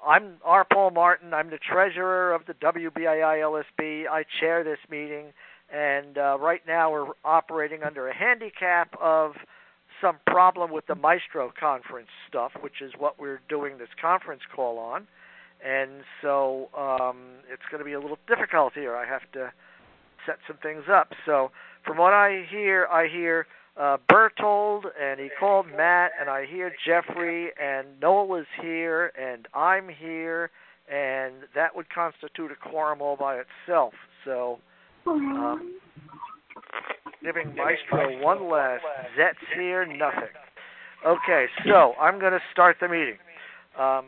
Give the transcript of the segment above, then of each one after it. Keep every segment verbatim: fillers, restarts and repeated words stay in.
I'm R. Paul Martin. I'm the treasurer of the W B A I L S B. I chair this meeting, and uh, right now we're operating under a handicap of some problem with the Maestro conference stuff, which is what we're doing this conference call on. And so um, it's going to be a little difficult here. I have to set some things up. So from what I hear, I hear uh, Bertold, and he called Matt, and I hear Jeffrey, and Noel is here, and I'm here, and that would constitute a quorum all by itself. So um, giving Maestro one last, Zet's here, nothing. Okay, so I'm going to start the meeting. Um,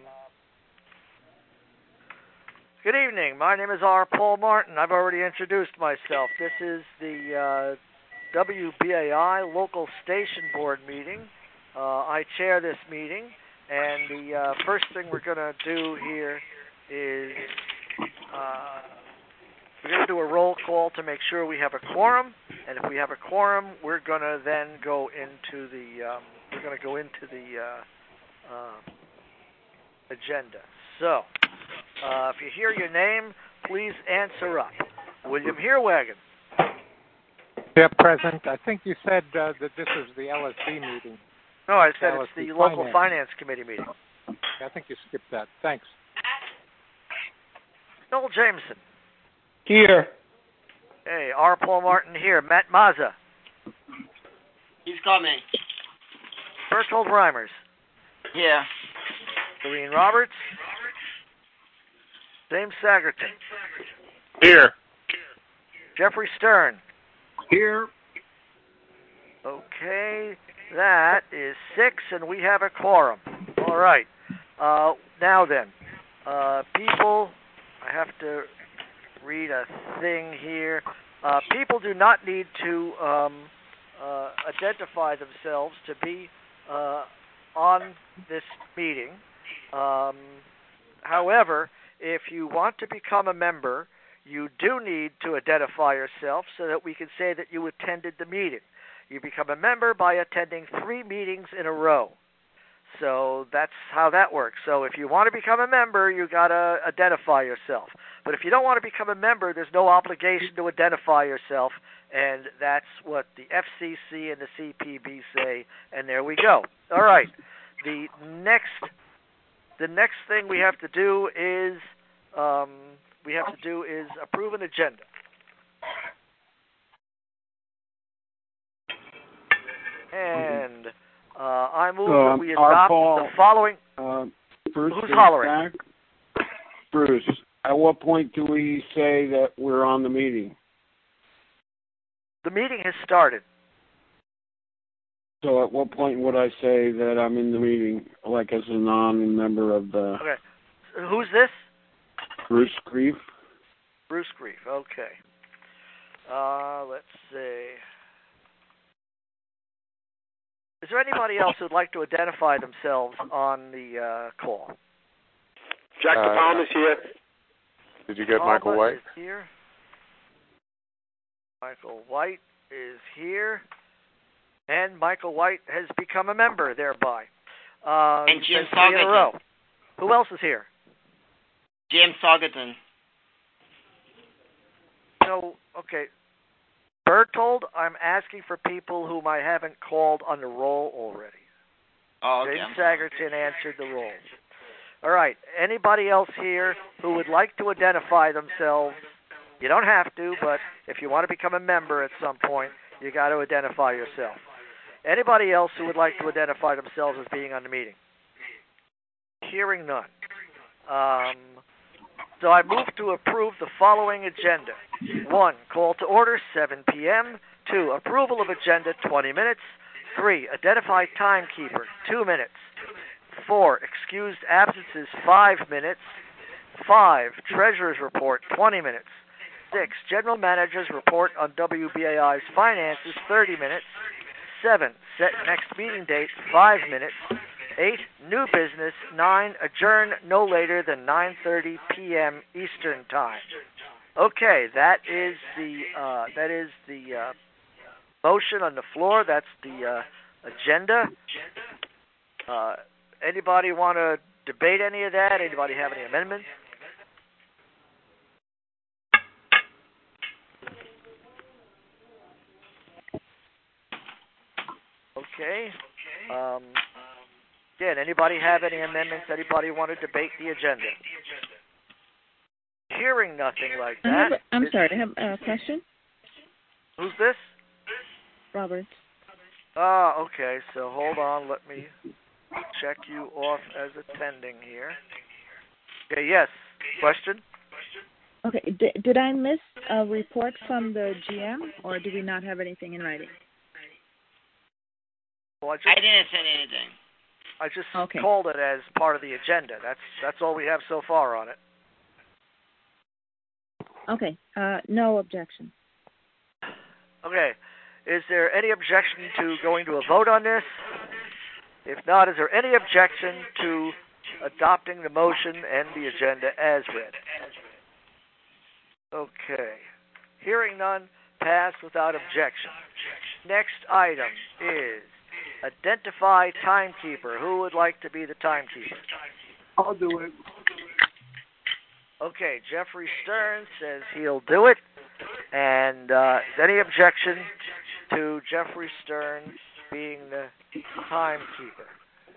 Good evening. My name is R. Paul Martin. I've already introduced myself. This is the uh, W B A I Local Station Board meeting. Uh, I chair this meeting, and the uh, first thing we're going to do here is uh, we're going to do a roll call to make sure we have a quorum, and if we have a quorum, we're going to then go into the um, we're going to go into the uh, uh, agenda. So. Uh, if you hear your name, please answer up. William Heerwagen. Yeah, present. I think you said uh, that this is the L S B meeting. No, I said L S it's B the Finance. local finance committee meeting. I think you skipped that. Thanks. Noel Jameson. Here. Hey, R. Paul Martin here. Matt Mazza. He's coming. Bertold Reimers. Here. Doreen Roberts. James Sagerton. Here. Jeffrey Stern. Here. Okay, that is six, and we have a quorum. All right. Uh, now then, uh, people, I have to read a thing here. Uh, people do not need to um, uh, identify themselves to be uh, on this meeting. Um, however, if you want to become a member, you do need to identify yourself so that we can say that you attended the meeting. You become a member by attending three meetings in a row. So that's how that works. So if you want to become a member, you got to identify yourself. But if you don't want to become a member, there's no obligation to identify yourself, and that's what the F C C and the C P B say, and there we go. All right. The next The next thing we have to do is um, we have to do is approve an agenda. And uh, I move uh, that we adopt Paul, the following. Uh, Bruce, Who's hollering? Back. Bruce, at what point do we say that we're on the meeting? The meeting has started. So at what point would I say that I'm in the meeting, like as a non-member of the... Okay. Who's this? Bruce Grief. Bruce Grief, okay. Uh, let's see. Is there anybody else who'd like to identify themselves on the uh, call? Jack Uh, DePalm is here. Did you get Palma Michael White? Is here. Michael White is here. And Michael White has become a member thereby. Uh, and Jim three in a row. Saugerton. Who else is here? Jim Saugerton. So, okay. Bertold, I'm asking for people whom I haven't called on the roll already. Oh, okay. James Sagerton answered the roll. All right. Anybody else here who would like to identify themselves? You don't have to, but if you want to become a member at some point, you got to identify yourself. Anybody else who would like to identify themselves as being on the meeting? Hearing none. Um, so I move to approve the following agenda. One, call to order, seven p.m. Two, approval of agenda, twenty minutes. Three, identify timekeeper, two minutes. Four, excused absences, five minutes. Five, treasurer's report, twenty minutes. Six, general manager's report on W B A I's finances, thirty minutes. Seven, set next meeting date, five minutes. Eight, new business. Nine, adjourn no later than nine thirty p.m. Eastern Time. Okay, that is the uh, that is the uh, motion on the floor. That's the uh, agenda. Uh, anybody want to debate any of that? Anybody have any amendments? Okay. Um, again, anybody have any amendments? Anybody want to debate the agenda? Hearing nothing like I that. have, I'm it, sorry, I have a question. Who's this? Robert. Ah, okay. So hold on. Let me check you off as attending here. Okay, yes. Question? Okay, D- did I miss a report from the G M, or do we not have anything in writing? Well, I just, I didn't say anything. I just Okay. called it as part of the agenda. That's that's all we have so far on it. Okay, uh, no objection. Okay. Is there any objection to going to a vote on this? If not, is there any objection to adopting the motion and the agenda as read? Okay. Hearing none, pass without objection. Next item is identify timekeeper. Who would like to be the timekeeper? I'll do it. Okay, Jeffrey Stern says he'll do it. And uh, is any objection to Jeffrey Stern being the timekeeper?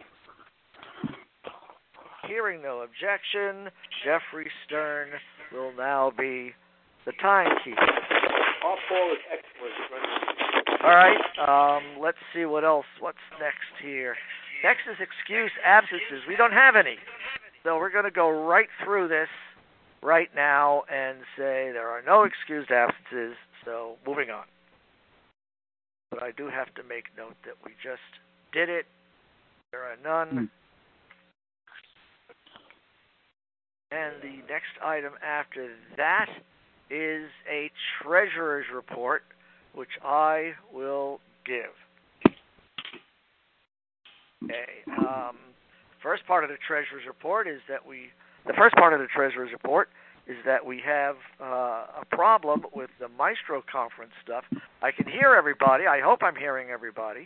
Hearing no objection, Jeffrey Stern will now be the timekeeper. Our Paul is excellent. All right, um, let's see what else. What's next here? Next is excuse absences. We don't have any. So we're going to go right through this right now and say there are no excused absences. So moving on. But I do have to make note that we just did it. There are none. And the next item after that is a treasurer's report, which I will give. Okay. Um, first part of the treasurer's report is that we. The first part of the treasurer's report is that we have uh, a problem with the Maestro conference stuff. I can hear everybody. I hope I'm hearing everybody.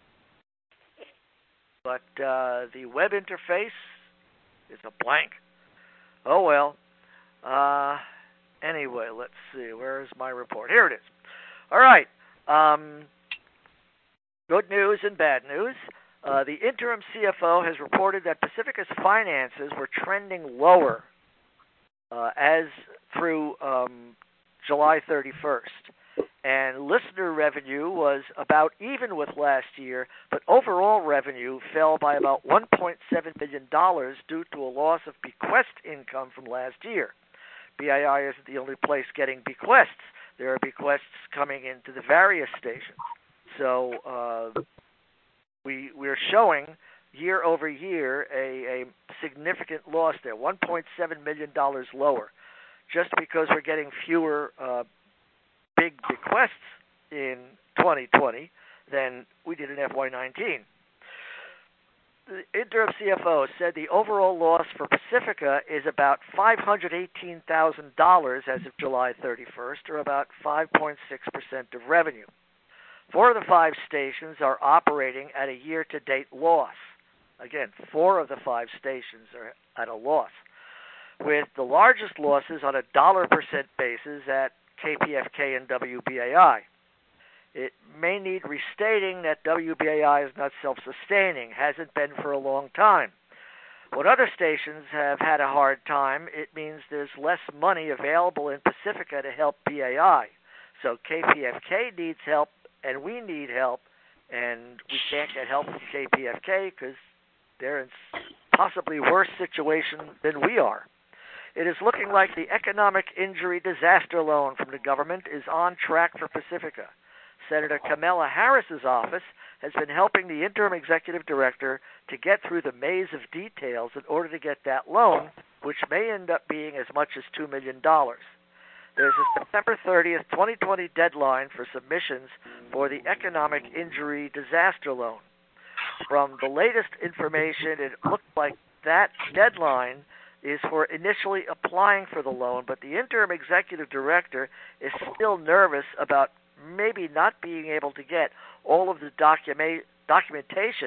But uh, the web interface is a blank. Oh, well. Uh, anyway, let's see. Where is my report? Here it is. All right. Um, good news and bad news. Uh, the interim C F O has reported that Pacifica's finances were trending lower uh, as through um, July thirty-first. And listener revenue was about even with last year, but overall revenue fell by about one point seven billion dollars due to a loss of bequest income from last year. B I I isn't the only place getting bequests. There are bequests coming into the various stations. So uh, we, we're showing year over year a, a significant loss there, one point seven million dollars lower, just because we're getting fewer uh, big bequests in twenty twenty than we did in F Y nineteen. The interim C F O said the overall loss for Pacifica is about five hundred eighteen thousand dollars as of July thirty-first, or about five point six percent of revenue. Four of the five stations are operating at a year-to-date loss. Again, four of the five stations are at a loss, with the largest losses on a dollar percent basis at K P F K and W B A I. It may need restating that W B A I is not self-sustaining, hasn't been for a long time. When other stations have had a hard time, it means there's less money available in Pacifica to help B A I. So K P F K needs help, and we need help, and we can't get help from K P F K because they're in possibly worse situation than we are. It is looking like the economic injury disaster loan from the government is on track for Pacifica. Senator Kamala Harris's office has been helping the interim executive director to get through the maze of details in order to get that loan, which may end up being as much as two million dollars. There's a September thirtieth, twenty twenty deadline for submissions for the economic injury disaster loan. From the latest information, it looked like that deadline is for initially applying for the loan, but the interim executive director is still nervous about maybe not being able to get all of the document, documentation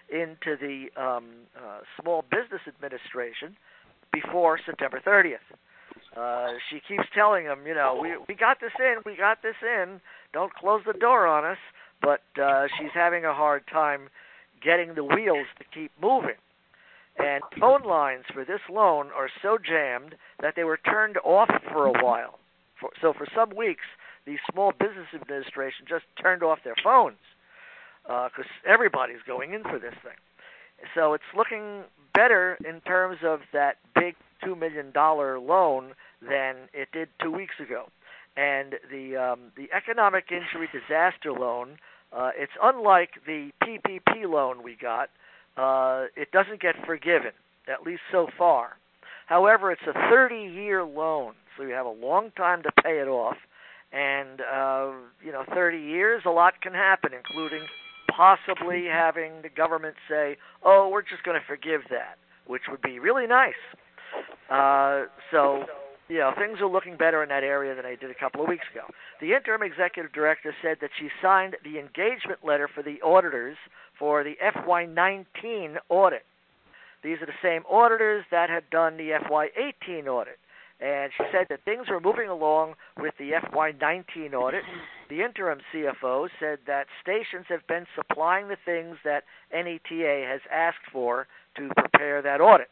into the um, uh, Small Business Administration before September thirtieth. Uh, she keeps telling them, you know, we we got this in, we got this in. Don't close the door on us. But uh, she's having a hard time getting the wheels to keep moving. And phone lines for this loan are so jammed that they were turned off for a while. For, so for some weeks, the Small Business Administration just turned off their phones because uh, everybody's going in for this thing. So it's looking better in terms of that big two million dollars loan than it did two weeks ago. And the um, the Economic Injury Disaster Loan, uh, it's unlike the P P P loan we got. Uh, it doesn't get forgiven, at least so far. However, it's a thirty-year loan, so you have a long time to pay it off. And, uh, you know, thirty years, a lot can happen, including possibly having the government say, oh, we're just going to forgive that, which would be really nice. Uh, so, you know, things are looking better in that area than they did a couple of weeks ago. The interim executive director said that she signed the engagement letter for the auditors for the F Y nineteen audit. These are the same auditors that had done the F Y eighteen audit. And she said that things are moving along with the F Y nineteen audit. The interim C F O said that stations have been supplying the things that N E T A has asked for to prepare that audit.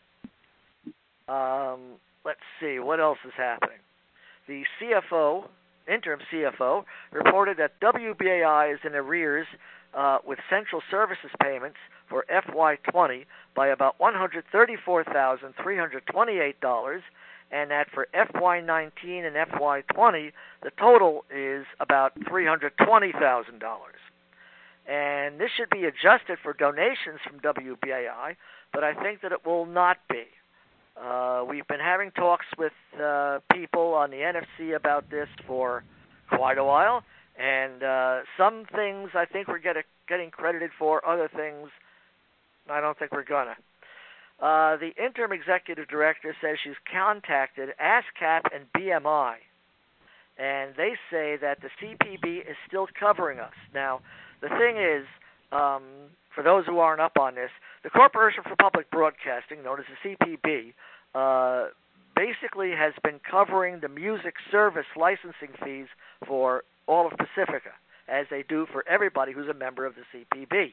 Um, let's see, what else is happening? The C F O, interim C F O, reported that W B A I is in arrears uh, with central services payments for F Y twenty by about one hundred thirty-four thousand three hundred twenty-eight dollars, and that for F Y nineteen and F Y twenty, the total is about three hundred twenty thousand dollars. And this should be adjusted for donations from W B A I, but I think that it will not be. Uh, we've been having talks with uh, people on the N F C about this for quite a while, and uh, some things I think we're get a, getting credited for, other things I don't think we're gonna. Uh, the interim executive director says she's contacted ASCAP and B M I, and they say that the C P B is still covering us. Now, the thing is, um, for those who aren't up on this, the Corporation for Public Broadcasting, known as the C P B, uh, basically has been covering the music service licensing fees for all of Pacifica, as they do for everybody who's a member of the C P B.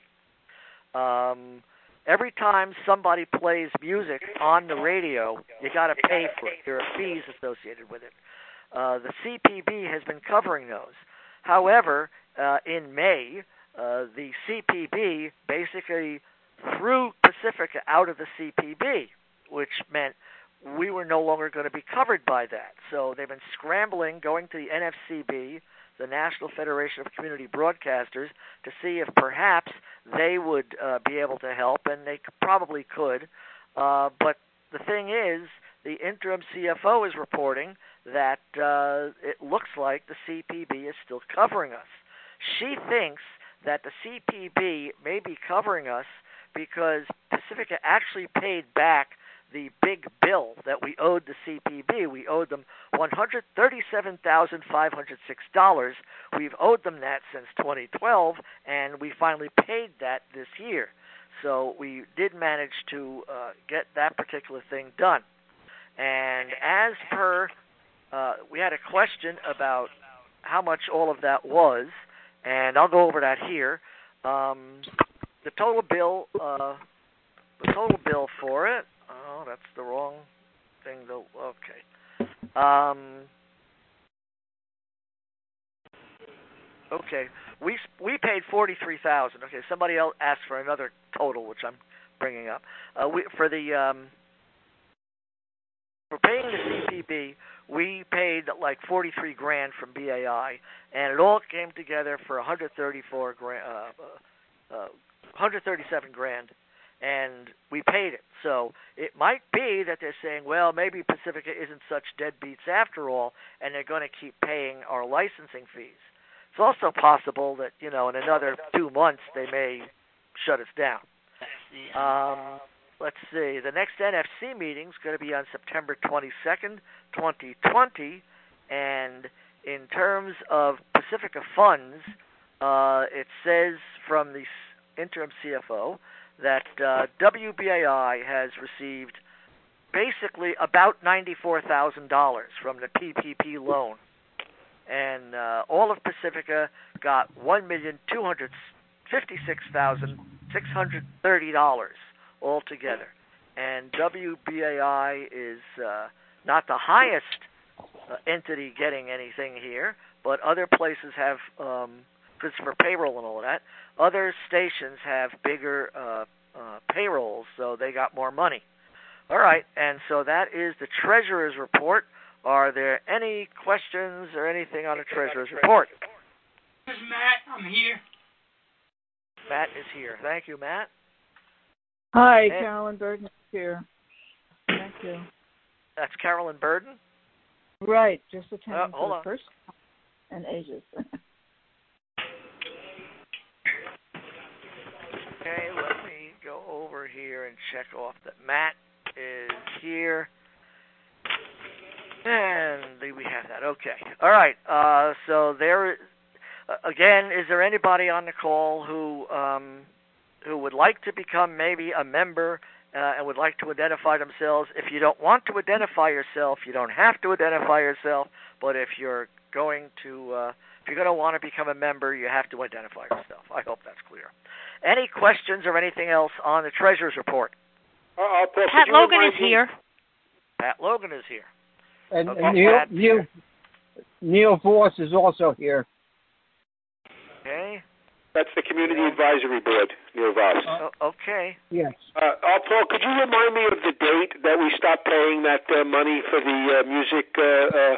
Um, every time somebody plays music on the radio, you got to pay for it. There are fees associated with it. Uh, the C P B has been covering those. However, uh, in May, uh, the C P B basically threw Pacifica out of the C P B, which meant we were no longer going to be covered by that. So they've been scrambling, going to the N F C B, the National Federation of Community Broadcasters, to see if perhaps they would uh, be able to help, and they probably could. Uh, but the thing is, the interim C F O is reporting that uh, it looks like the C P B is still covering us. She thinks that the C P B may be covering us because Pacifica actually paid back the big bill that we owed the C P B. We owed them one hundred thirty-seven thousand five hundred six dollars. We've owed them that since twenty twelve, and we finally paid that this year. So we did manage to uh, get that particular thing done. And as per, uh, we had a question about how much all of that was, and I'll go over that here. Um, the total bill, uh, the total bill for it. Oh, that's the wrong thing, though. Okay. Um, okay. We we paid forty-three thousand. Okay. Somebody else asked for another total, which I'm bringing up. Uh, we for the um, for paying the C P B, we paid like forty-three grand from B A I, and it all came together for one hundred thirty-four grand, uh, uh, one hundred thirty-seven grand. And we paid it. So it might be that they're saying, well, maybe Pacifica isn't such deadbeats after all, and they're going to keep paying our licensing fees. It's also possible that, you know, in another two months they may shut us down. Um, let's see. The next N F C meeting is going to be on September twenty-second, twenty twenty. And in terms of Pacifica funds, uh, it says from the interim C F O that uh, W B A I has received basically about ninety-four thousand dollars from the P P P loan. And uh, all of Pacifica got one million two hundred fifty-six thousand six hundred thirty dollars altogether. And W B A I is uh, not the highest uh, entity getting anything here, but other places have, um, because for payroll and all of that, other stations have bigger uh, uh, payrolls, so they got more money. All right, and so that is the Treasurer's Report. Are there any questions or anything on the Treasurer's Report? This is Matt. I'm here. Matt is here. Thank you, Matt. Hi, and Carolyn Burden is here. Thank you. That's Carolyn Burden? Right, just attending uh, for the on. first time in ages. Okay, let me go over here and check off that Matt is here. And we have that. Okay. All right. Uh, so there, uh, again, is there anybody on the call who um, who would like to become maybe a member uh, and would like to identify themselves? If you don't want to identify yourself, you don't have to identify yourself. But if you're going to, uh, if you're going to want to become a member, you have to identify yourself. I hope that's clear. Any questions or anything else on the Treasurer's Report? Uh, Paul, Pat Logan is me? here. Pat Logan is here. And, okay, and Neil, Pat, Neil, Neil Voss is also here. Okay. That's the Community yeah. Advisory Board, Neil Voss. Uh, okay. Yes. Uh, uh, Paul, could you remind me of the date that we stopped paying that uh, money for the uh, music? Uh, uh...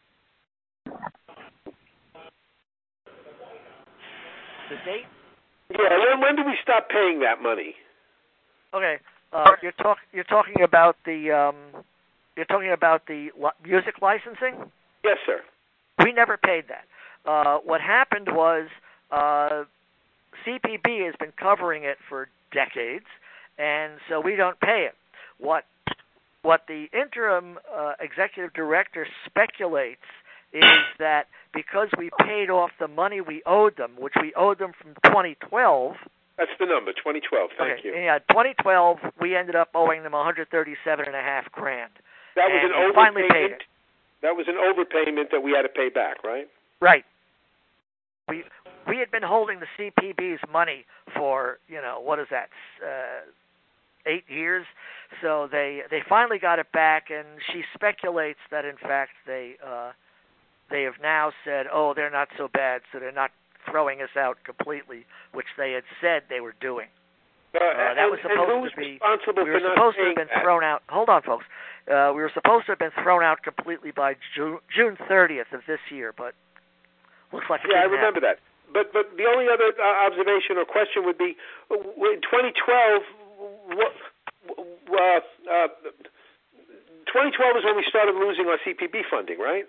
The date? Yeah. When, when did we stop paying that money? Okay. Uh, you're talk you're talking about the um, you're talking about the li- music licensing? Yes, sir. We never paid that. Uh, what happened was uh, C P B has been covering it for decades, and so we don't pay it. What what the interim uh, executive director speculates is that because we paid off the money we owed them, which we owed them from twenty twelve. That's the number, twenty twelve. Thank okay. you. Yeah, twenty twelve, we ended up owing them one hundred thirty-seven and a half grand. That was and an we finally paid overpayment. it. That was an overpayment that we had to pay back, right? Right. We we had been holding the C P B's money for, you know, what is that, uh, eight years? So they they finally got it back, and she speculates that in fact they uh, they have now said, oh, they're not so bad, so they're not throwing us out completely, which they had said they were doing. Uh, uh, that and, was supposed and who's to be. Responsible we were for supposed not to have been that? thrown out. Hold on, folks. Uh, we were supposed to have been thrown out completely by June, June thirtieth of this year, but looks like it yeah, I didn't remember happen. that. But but the only other uh, observation or question would be, in twenty twelve, what, uh, uh, twenty twelve is when we started losing our C P B funding, right?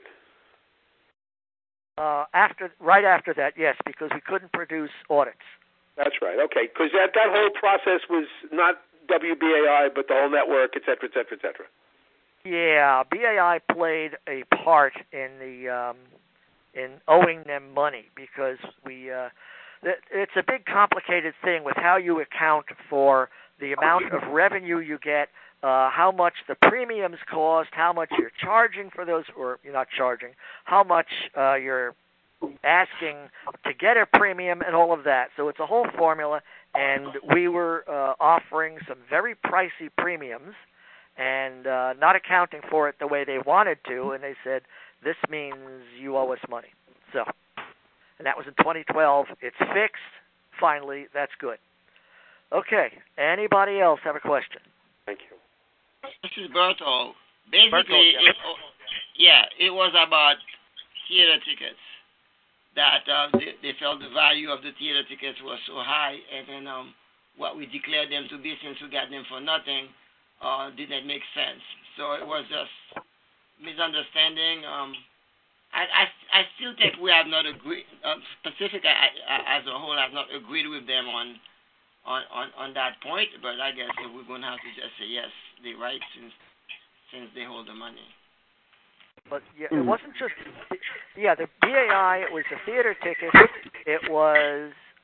Uh, after, right after that, yes, because we couldn't produce audits. That's right. Okay, because that that whole process was not W B A I, but the whole network, et cetera, et cetera, et cetera. Yeah, B A I played a part in the um, in owing them money because we. Uh, it's a big, complicated thing with how you account for the amount of revenue you get, uh, how much the premiums cost, how much you're charging for those, or you're not charging, how much uh, you're asking to get a premium, and all of that. So it's a whole formula, and we were uh, offering some very pricey premiums and uh, not accounting for it the way they wanted to, and they said, this means you owe us money. So, and that was in twenty twelve. It's fixed. Finally, that's good. Okay. Anybody else have a question? Thank you. This is Berto. Basically, Berto, yeah. It, yeah, it was about theater tickets. That uh, they, they felt the value of the theater tickets was so high, and then um, what we declared them to be, since we got them for nothing, uh, didn't make sense. So it was just misunderstanding. Um, I, I, I still think we have not agreed. Uh, Pacifica as a whole has not agreed with them on, on, on, on that point. But I guess we're going to have to just say yes, they're right, since since they hold the money. But yeah, it wasn't just, yeah, the B A I, it was the theater ticket. It was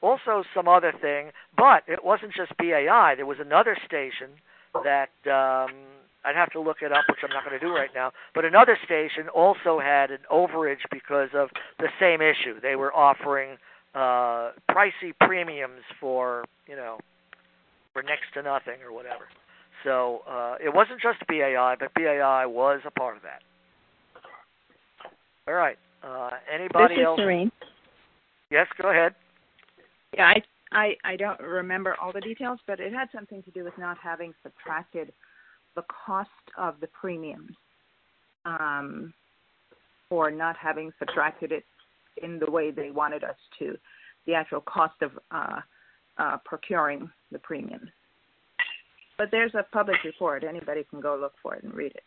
also some other thing, but it wasn't just B A I. There was another station that um, I'd have to look it up, which I'm not going to do right now, but another station also had an overage because of the same issue. They were offering uh, pricey premiums for, you know, for next to nothing or whatever. So uh, it wasn't just B A I, but B A I was a part of that. All right. Uh, anybody this is else? Serene. Yes, go ahead. Yeah, I, I I don't remember all the details, but it had something to do with not having subtracted the cost of the premiums, um, or not having subtracted it in the way they wanted us to, the actual cost of uh, uh, procuring the premiums. But there's a public report. Anybody can go look for it and read it.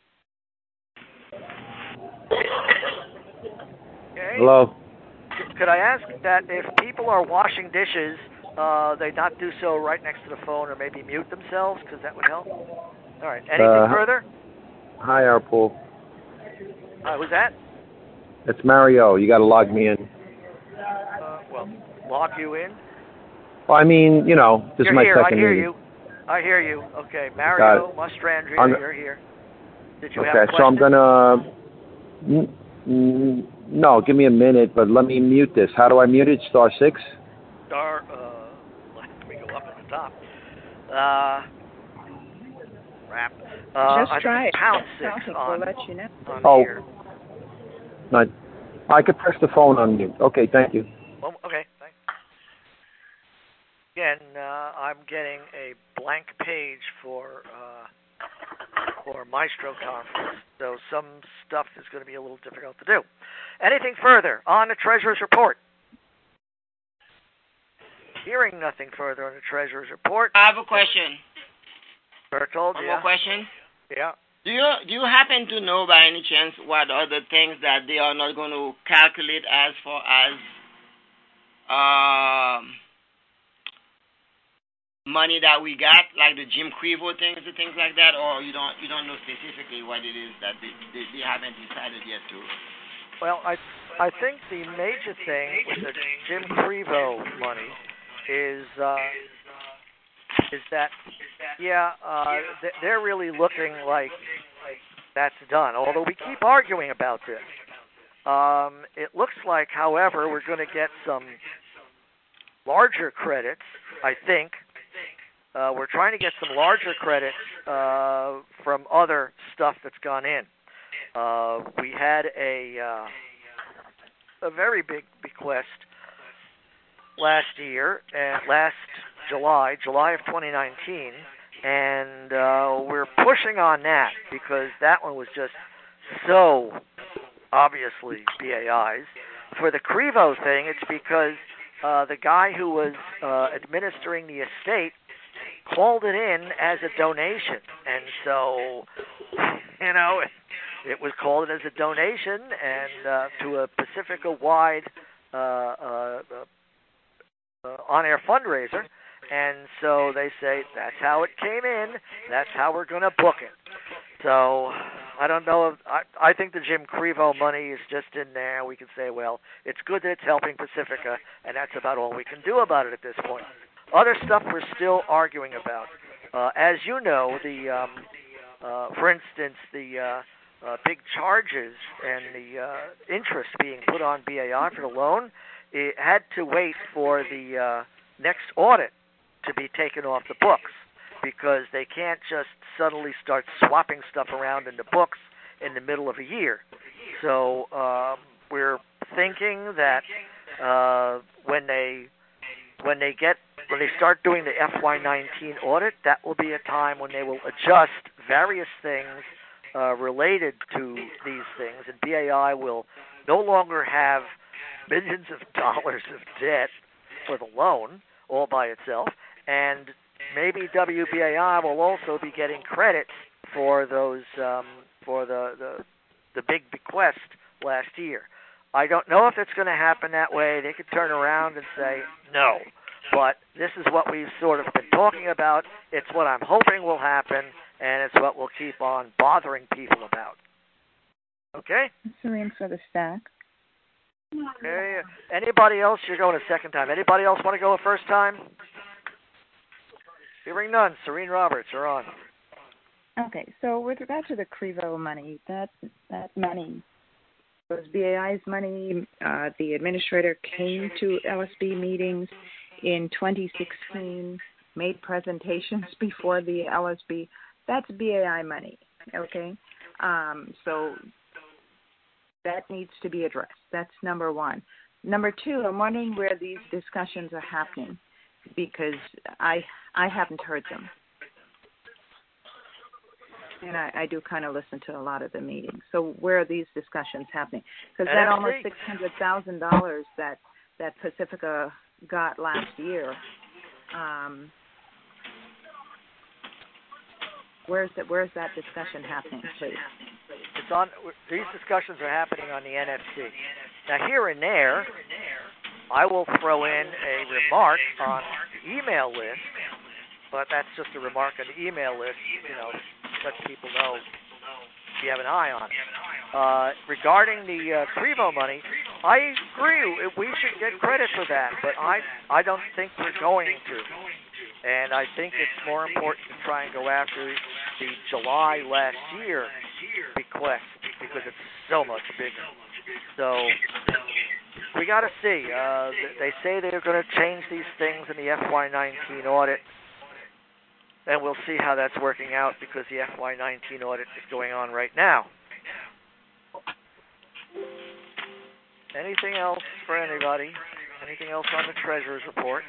Okay. Hello. Could I ask that if people are washing dishes, uh, they not do so right next to the phone, or maybe mute themselves, because that would help? All right. Anything Uh, further? Hi, Arpool. Uh, who's that? It's Mario. You got to log me in. Uh, well, log you in. Well, I mean, you know, this you're is my here. second I hear meeting. you. I hear you. Okay, Mario Mastrandria, I'm, you're here. Did you okay, have a question? so I'm gonna. N- n- no, give me a minute, but let me mute this. How do I mute it? Star six. Star. Uh, let me go up at the top. Uh, crap. Uh, Just I try think it. pound six Something on, will let you know. on Oh. here. Not, I could press the phone on mute. Okay, thank you. Well, okay, thanks. Again, uh, I'm getting a blank page for uh, for Maestro Conference, so some stuff is going to be a little difficult to do. Anything further on the Treasurer's Report? Hearing nothing further on the Treasurer's Report. I have a question. Bertold, One yeah? more question. Yeah. Do you do you happen to know by any chance what are the things that they are not going to calculate as far as um, money that we got, like the Jim Crevo things and things like that, or you don't you don't know specifically what it is that they, they, they haven't decided yet to? Well, I I think the major thing with the Jim Crevo money is uh, is that yeah uh, they're really looking like that's done. Although we keep arguing about this, um, it looks like, however, we're going to get some larger credits. I think uh, we're trying to get some larger credits uh, from other stuff that's gone in. Uh, we had a uh, a very big bequest last year, and last July, July of twenty nineteen, and uh, we're pushing on that because that one was just so obviously B A I's. For the Crevo thing, it's because uh, the guy who was uh, administering the estate called it in as a donation, and so, you know, it, it was called as a donation and uh, to a Pacifica-wide uh, uh, uh, on-air fundraiser, and so they say that's how it came in, that's how we're going to book it. So I don't know if I, I think the Jim Crevo money is just in there. We can say, well, it's good that it's helping Pacifica, and that's about all we can do about it at this point. Other stuff we're still arguing about. Uh, as you know, the um, uh, for instance, the uh, uh, big charges and the uh, interest being put on B A I for the loan, it had to wait for the uh, next audit to be taken off the books, because they can't just suddenly start swapping stuff around in the books in the middle of a year. So um, we're thinking that uh, when they when they get when they start doing the F Y nineteen audit, that will be a time when they will adjust various things uh, related to these things, and B A I will no longer have millions of dollars of debt for the loan all by itself, and maybe W B A I will also be getting credits for those um, for the, the the big bequest last year. I don't know if it's going to happen that way. They could turn around and say no, but this is what we've sort of been talking about. It's what I'm hoping will happen, and it's what we'll keep on bothering people about. Okay? Serene for the stack. Okay. Anybody else? You're going a second time. Anybody else want to go a first time? Hearing none. Serene Roberts, you're on. Okay, so with regard to the Crevo money, that that money was B A I's money. Uh, the administrator came to L S B meetings in twenty sixteen, made presentations before the L S B. That's B A I money, okay? Um, so that needs to be addressed. That's number one. Number two, I'm wondering where these discussions are happening because I I haven't heard them. And I, I do kind of listen to a lot of the meetings. So where are these discussions happening? Because that almost six hundred thousand dollars that, that Pacifica got last year, um, where's that, where's that discussion happening, please? It's on. These discussions are happening on the N F C. Now, here and there, I will throw in a remark on the email list, but that's just a remark on the email list, you know, let people know if you have an eye on it. Uh, regarding the uh, Crevo money, I agree. We should get credit for that, but I, I don't think we're going to. And I think it's more important to try and go after the July last year bequest because it's so much bigger. So we got to see. Uh, they say they're going to change these things in the F Y nineteen audit. And we'll see how that's working out because the F Y nineteen audit is going on right now. Anything else for anybody? Anything else on the Treasurer's report?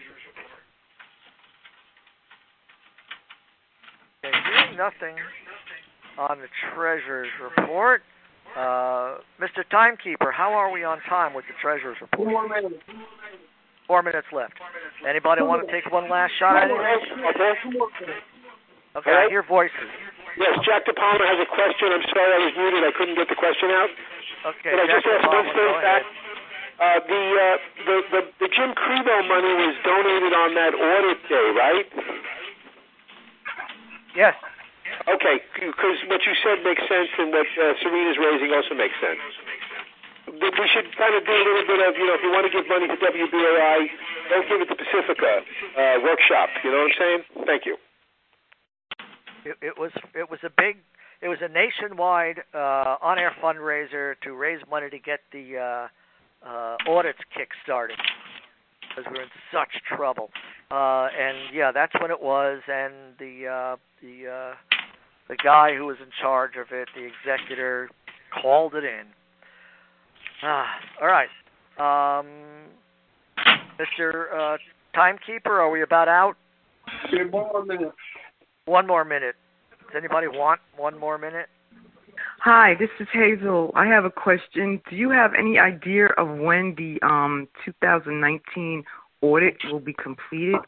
Okay, hearing nothing on the Treasurer's report. Uh, Mister Timekeeper, how are we on time with the Treasurer's report? Four minutes. Four minutes left. Anybody want to take one last shot at it? Okay, I hear voices. Yes, Jack DePalma has a question. I'm sorry I was muted. I couldn't get the question out. Okay, But I Jack just asked one DePalma, thing go back. ahead. Uh, the, uh, the, the, the Jim Crevo money was donated on that audit day, right? Yes. Okay, because what you said makes sense and what uh, Serena's raising also makes sense. But we should kind of do a little bit of, you know, if you want to give money to W B A I, don't give it to Pacifica uh, Workshop. You know what I'm saying? Thank you. It, it was it was a big, it was a nationwide uh, on-air fundraiser to raise money to get the uh, uh, audits kick-started because we were in such trouble. Uh, and yeah, that's when it was. And the uh, the uh, the guy who was in charge of it, the executor, called it in. Ah, all right. Um, Mister Uh, Timekeeper, are we about out? One more minute. One more minute. Does anybody want one more minute? Hi, this is Hazel. I have a question. Do you have any idea of when the um, two thousand nineteen audit will be completed?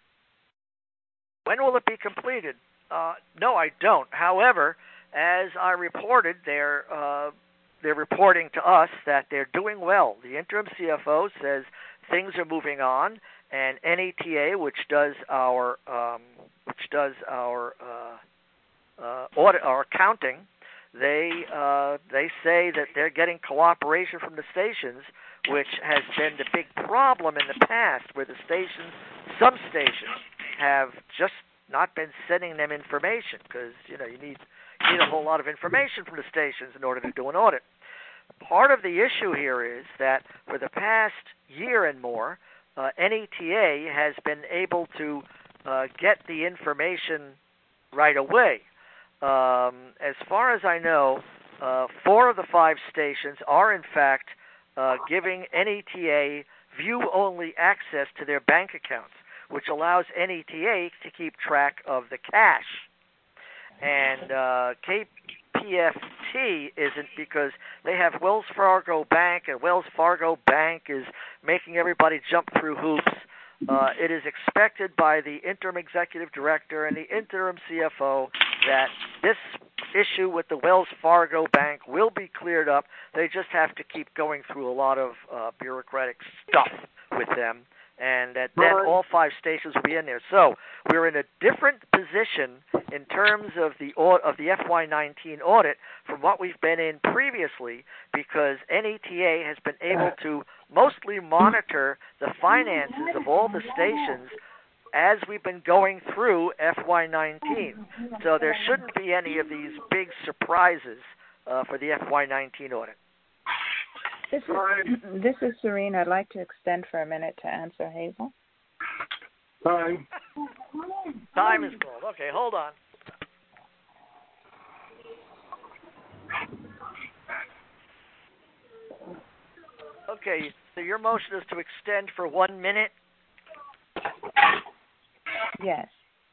When will it be completed? Uh, no, I don't. However, as I reported, they're uh, they're reporting to us that they're doing well. The interim C F O says things are moving on, and N E T A, which does our um, which does our uh, uh, audit, our accounting, they uh, they say that they're getting cooperation from the stations, which has been the big problem in the past, where the stations, some stations, have just not been sending them information because you know you need you need a whole lot of information from the stations in order to do an audit. Part of the issue here is that for the past year and more, uh, N E T A has been able to uh, get the information right away. Um, as far as I know, uh, four of the five stations are in fact uh, giving N E T A view-only access to their bank accounts, which allows N E T A to keep track of the cash. And uh, K P F T isn't, because they have Wells Fargo Bank, and Wells Fargo Bank is making everybody jump through hoops. Uh, it is expected by the interim executive director and the interim C F O that this issue with the Wells Fargo Bank will be cleared up. They just have to keep going through a lot of uh, bureaucratic stuff with them, and that then all five stations will be in there. So we're in a different position in terms of the of the F Y nineteen audit from what we've been in previously, because N E T A has been able to mostly monitor the finances of all the stations as we've been going through F Y nineteen. So there shouldn't be any of these big surprises uh, for the F Y nineteen audit. This is, this is Serene. I'd like to extend for a minute to answer Hazel. Time. Time is called. Okay, hold on. Okay, so your motion is to extend for one minute? Yes.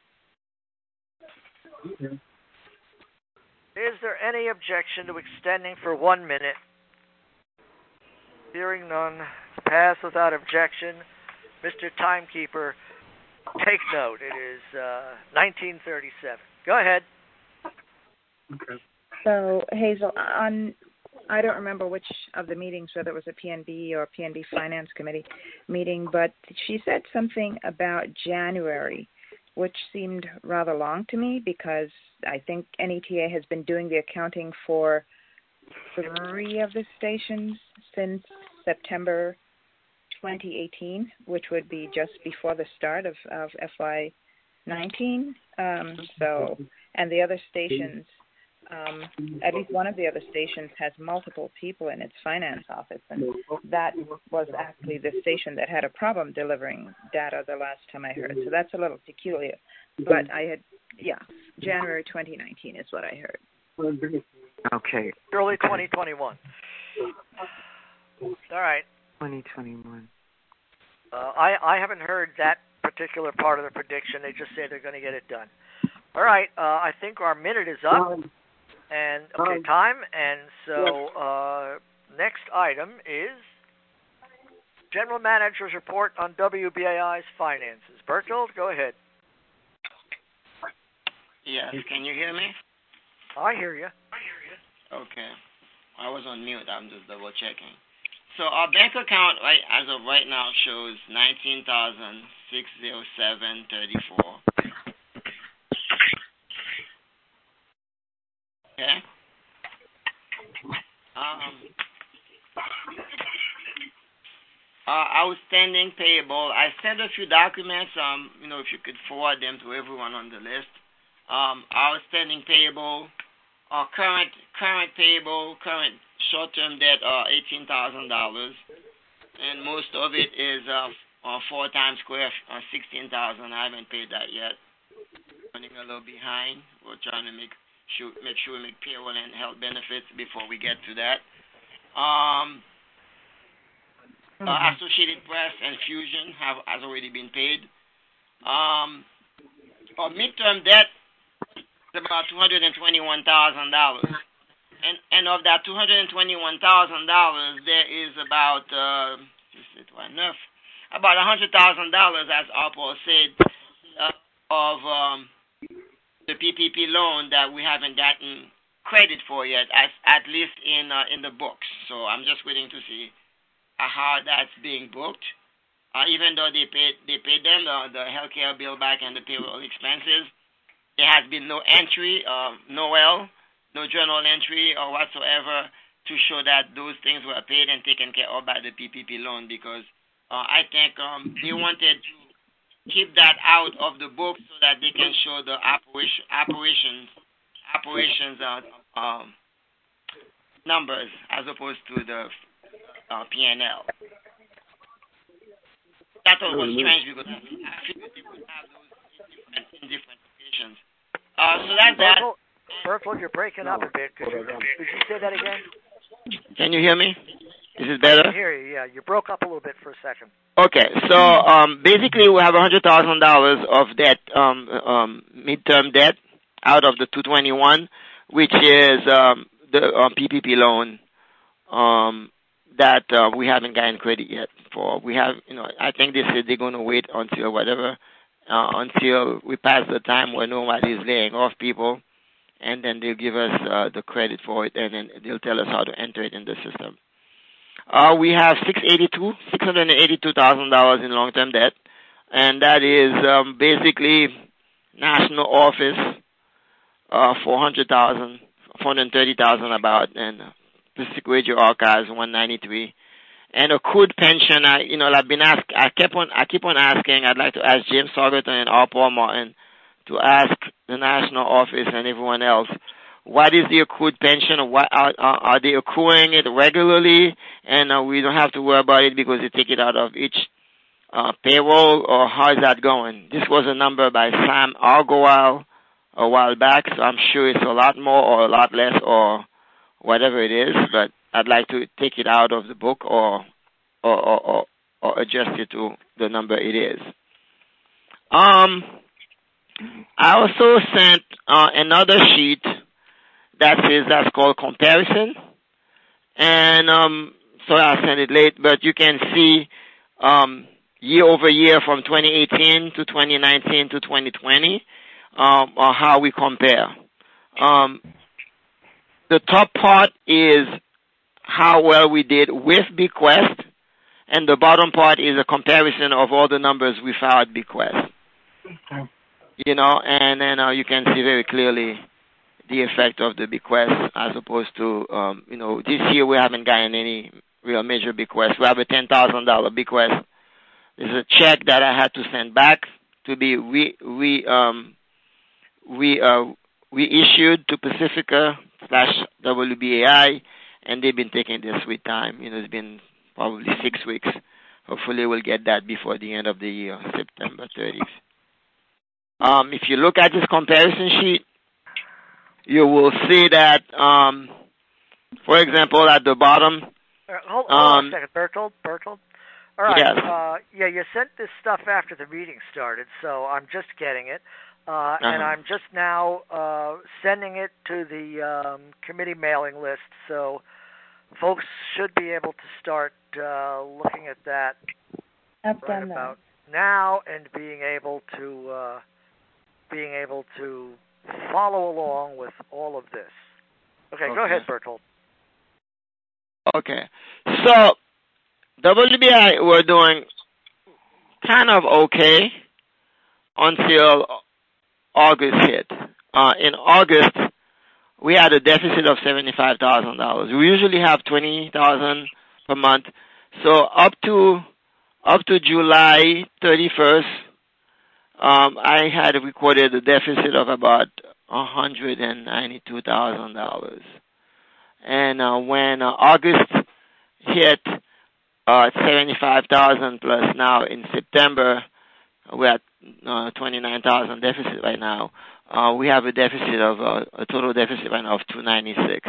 Is there any objection to extending for one minute? Hearing none, pass without objection. Mister Timekeeper, take note. It is uh, nineteen thirty-seven. Go ahead. Okay. So, Hazel, on I don't remember which of the meetings, whether it was a P N B or P N B Finance Committee meeting, but she said something about January, which seemed rather long to me because I think N E T A has been doing the accounting for three of the stations since September twenty eighteen, which would be just before the start of, of F Y nineteen. Um, so, and the other stations, um, at least one of the other stations has multiple people in its finance office, and that was actually the station that had a problem delivering data the last time I heard. So that's a little peculiar. But I had, yeah, January twenty nineteen is what I heard. Okay. Early twenty twenty-one. All right. twenty twenty-one. Uh, I, I haven't heard that particular part of the prediction. They just say they're going to get it done. All right. Uh, I think our minute is up. And, okay, time. And so uh, next item is General Manager's report on W B A I's finances. Bertold, go ahead. Yes. Can you hear me? I hear you. Okay. I was on mute. I'm just double checking. So our bank account right as of right now shows nineteen thousand six hundred seven thirty-four. Okay. Um. Uh, outstanding payable. I sent a few documents. Um, you know, if you could forward them to everyone on the list. Um, outstanding payable. Our current current payable, current short-term debt are eighteen thousand dollars, and most of it is uh, uh, four Times Square, uh, sixteen thousand dollars. I haven't paid that yet. Running a little behind. We're trying to make sure make sure we make payroll and health benefits before we get to that. Um, mm-hmm. uh, Associated Press and Fusion have has already been paid. Um, our midterm debt. It's about two hundred twenty-one thousand dollars. And and of that two hundred twenty-one thousand dollars, there is about, uh, enough, about one hundred thousand dollars, as Arpaul said, uh, of um, the P P P loan that we haven't gotten credit for yet, as, at least in uh, in the books. So I'm just waiting to see uh, how that's being booked. Uh, even though they paid, they paid them the, the healthcare bill back and the payroll expenses, there has been no entry, uh, no L, no journal entry or whatsoever to show that those things were paid and taken care of by the P P P loan, because uh, I think um, they wanted to keep that out of the book so that they can show the operation, operations operations uh, um, numbers as opposed to the uh, P and L. That was strange because I figured they would have those in different, in different locations. Uh, so that's that. Bertold, you're breaking up a bit. Could you, could you say that again? Can you hear me? Is it better? I can hear you, yeah. You broke up a little bit for a second. Okay, so um, basically we have one hundred thousand dollars of that um, um, midterm debt out of the two twenty-one, which is um, the um, P P P loan um, that uh, we haven't gotten credit yet for. We have, you know, I think they said they're going to wait until whatever, uh, until we pass the time where nobody is laying off people, and then they'll give us uh, the credit for it, and then they'll tell us how to enter it in the system. Uh, we have six eighty-two, six hundred eighty-two thousand dollars in long-term debt, and that is um, basically national office, uh, four hundred thousand, four hundred thirty thousand about, and Pacific Radio Archives one ninety-three, and accrued pension. I, you know, I've been asked. I kept on, I keep on asking. I'd like to ask James Saugerton and R. Paul Martin to ask the national office and everyone else, what is the accrued pension? What are, are, are they accruing it regularly? And uh, we don't have to worry about it because they take it out of each uh, payroll, or how is that going? This was a number by Sam Argowal a while back, so I'm sure it's a lot more or a lot less or whatever it is, but I'd like to take it out of the book or or, or, or, or adjust it to the number it is. Um, I also sent uh, another sheet that says that's called comparison, and um, so I sent it late, but you can see um, year over year from twenty eighteen to twenty nineteen to twenty twenty um, or how we compare. Um, the top part is how well we did with bequest, and the bottom part is a comparison of all the numbers we found at bequest. Okay. You know, and then uh, you can see very clearly the effect of the bequest as opposed to, um, you know, this year we haven't gotten any real major bequest. We have a ten thousand dollars bequest. There's a check that I had to send back to be re, re, um, re, uh, reissued to Pacifica slash W B A I, and they've been taking their sweet time. You know, it's been probably six weeks. Hopefully we'll get that before the end of the year, September thirtieth. Um, if you look at this comparison sheet, you will see that, um, for example, at the bottom. Uh, hold, hold um, on a second, Bertold. Bertold. All right. Yes. Uh, yeah, you sent this stuff after the meeting started, so I'm just getting it, uh, uh-huh. and I'm just now uh, sending it to the um, committee mailing list. So folks should be able to start uh, looking at that I've right done about that. now, and being able to uh, being able to follow along with all of this. Okay, okay. Go ahead, Bertold. Okay. So, W B I were doing kind of okay until August hit. Uh, in August, we had a deficit of seventy-five thousand dollars. We usually have twenty thousand dollars per month. So up to up to July thirty-first, um, I had recorded a deficit of about one hundred ninety-two thousand dollars. And uh, when uh, August hit uh, seventy-five thousand plus now in September, we're at uh, twenty-nine thousand deficit right now. Uh, we have a deficit of uh, a total deficit right now of two ninety-six.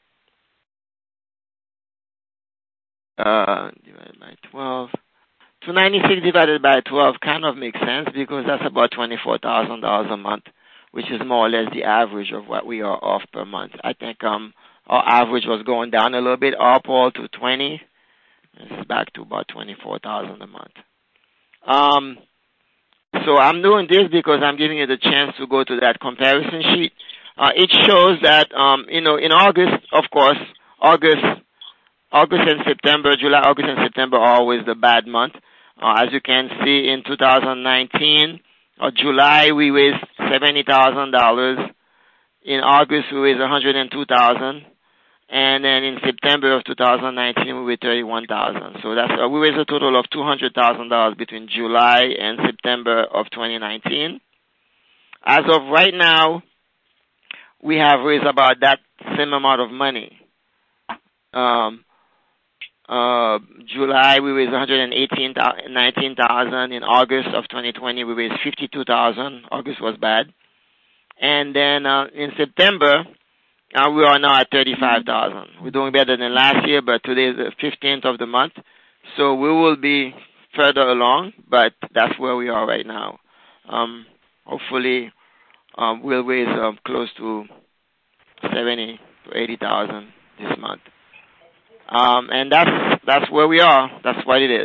Uh, divided by twelve. two ninety-six divided by twelve kind of makes sense because that's about twenty-four thousand dollars a month, which is more or less the average of what we are off per month. I think um, our average was going down a little bit, up all to twenty. It's back to about twenty-four thousand dollars a month. Um, so I'm doing this because I'm giving you the chance to go to that comparison sheet. Uh, it shows that, um, you know, in August, of course, August, August and September, July, August and September are always the bad month. Uh, as you can see, in two thousand nineteen, or July, we raised seventy thousand dollars. In August, we raised one hundred two thousand dollars. And then in September of two thousand nineteen, we raised thirty-one thousand dollars. So that's, uh, we raised a total of two hundred thousand dollars between July and September of twenty nineteen. As of right now, we have raised about that same amount of money. Um, Uh, July, we raised one hundred nineteen thousand. In August of twenty twenty, we raised fifty-two thousand. August was bad. And then uh, in September, uh, we are now at thirty-five thousand. We're doing better than last year, but today is the fifteenth of the month. So we will be further along, but that's where we are right now. Um, hopefully, um, we'll raise uh, close to seventy to eighty thousand this month. Um, and that's that's where we are. That's what it is.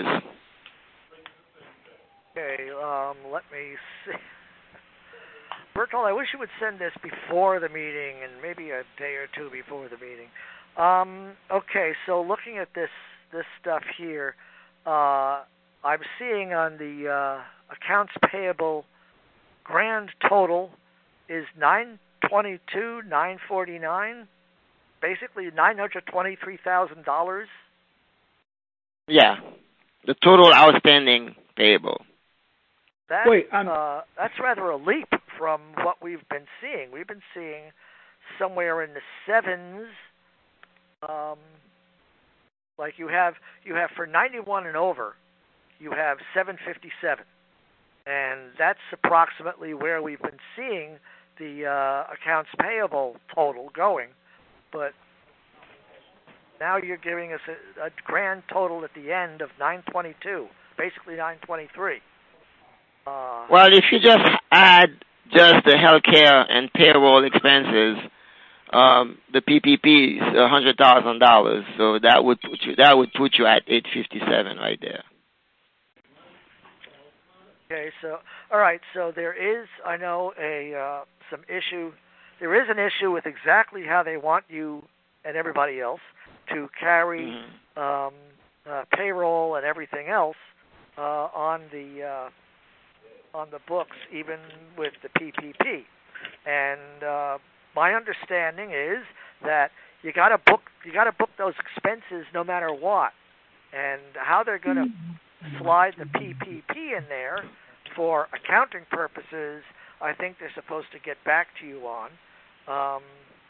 Okay, um, let me see. Bertold, I wish you would send this before the meeting and maybe a day or two before the meeting. Um, okay, so looking at this this stuff here. Uh, I'm seeing on the uh, accounts payable grand total is nine twenty-two nine forty-nine, basically nine hundred twenty-three thousand dollars. Yeah, the total outstanding payable. That's, Wait, I'm... uh, that's rather a leap from what we've been seeing. We've been seeing somewhere in the sevens. Um, like you have, you have for ninety-one and over, you have seven fifty-seven, and that's approximately where we've been seeing the uh, accounts payable total going. But now you're giving us a, a grand total at the end of nine twenty-two, basically nine twenty-three. Uh, well, if you just add just the healthcare and payroll expenses, um, the P P P is a hundred thousand dollars. So that would put you that would put you at eight fifty-seven right there. Okay, so all right, so there is, I know, a uh, some issue. There is an issue with exactly how they want you and everybody else to carry mm-hmm. um, uh, payroll and everything else uh, on the uh, on the books, even with the P P P. And uh, my understanding is that you got to book you got to book those expenses no matter what. And how they're going to slide the P P P in there for accounting purposes, I think they're supposed to get back to you on. Um,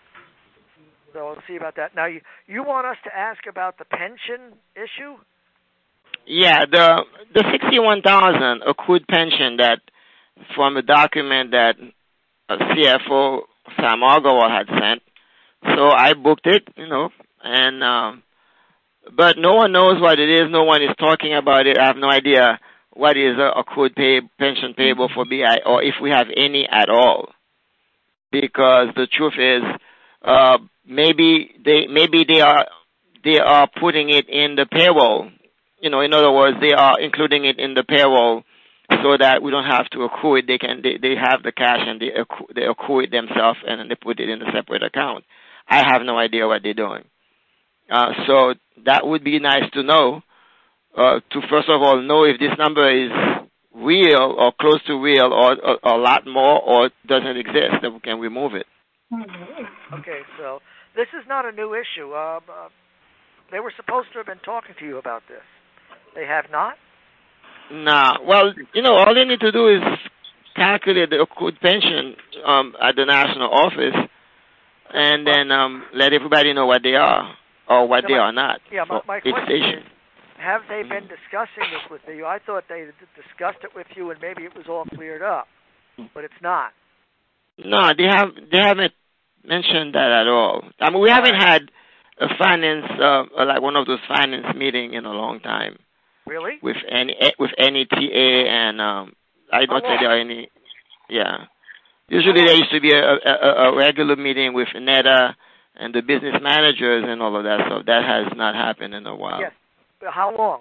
so we'll see about that. Now, you you want us to ask about the pension issue? Yeah, the the sixty-one thousand accrued pension that from a document that C F O Sam Agarwal had sent. So I booked it, you know, and um, but no one knows what it is. No one is talking about it. I have no idea what is a accrued pay, pension payable for B I, or if we have any at all. Because the truth is, uh, maybe they maybe they are they are putting it in the payroll. You know, in other words, they are including it in the payroll so that we don't have to accrue it. They can they, they have the cash and they accrue, they accrue it themselves and then they put it in a separate account. I have no idea what they're doing. Uh, so that would be nice to know. Uh, to first of all know if this number is real or close to real or, or, or a lot more or doesn't exist, then we can remove it. Okay, so this is not a new issue. Uh, uh, they were supposed to have been talking to you about this. They have not? Nah. Well, you know, all they need to do is calculate the accrued pension um, at the national office and then um, let everybody know what they are or what so they my, are not. Yeah, my, my question station. is, have they been discussing this with you? I thought they discussed it with you and maybe it was all cleared up, but it's not. No, they have they haven't mentioned that at all. I mean, we haven't had a finance uh, like one of those finance meetings in a long time. Really? With any with any T A and um, I don't think there are any. Yeah. Usually there used to be a, a, a regular meeting with NEDA and the business managers and all of that stuff. That has not happened in a while. Yes. How long?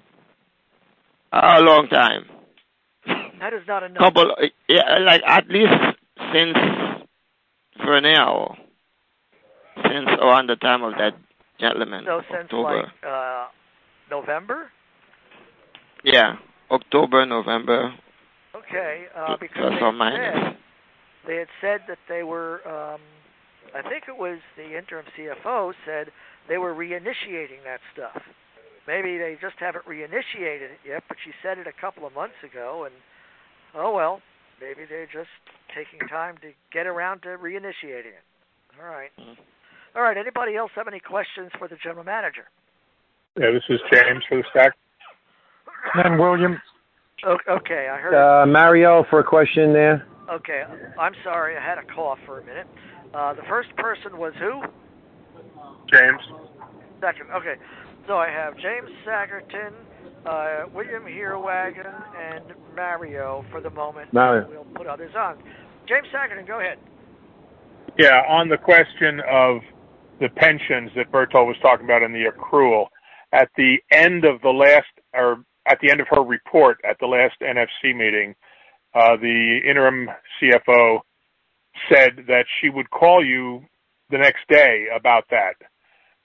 A long time. That is not enough. Couple, yeah, like at least since Vernell, since around the time of that gentleman. So since October. like uh, November? Yeah, October, November. Okay, uh, because plus they, or had minus. said, they had said that they were, um, I think it was the interim C F O said they were reinitiating that stuff. Maybe they just haven't reinitiated it yet, but she said it a couple of months ago, and oh well, maybe they're just taking time to get around to reinitiating it. All right. Mm-hmm. All right, anybody else have any questions for the general manager? Yeah, this is James for the stack. And William. Okay, I heard. Uh, Mario for a question there. Okay, I'm sorry, I had a cough for a minute. Uh, the first person was who? James. Second, okay. So I have James Sagerton, uh, William Heerwagen, and Mario for the moment. Mario. We'll put others on. James Sagerton, go ahead. Yeah, on the question of the pensions that Bertol was talking about in the accrual, at the end of the last, or at the end of her report at the last N F C meeting, uh, the interim C F O said that she would call you the next day about that.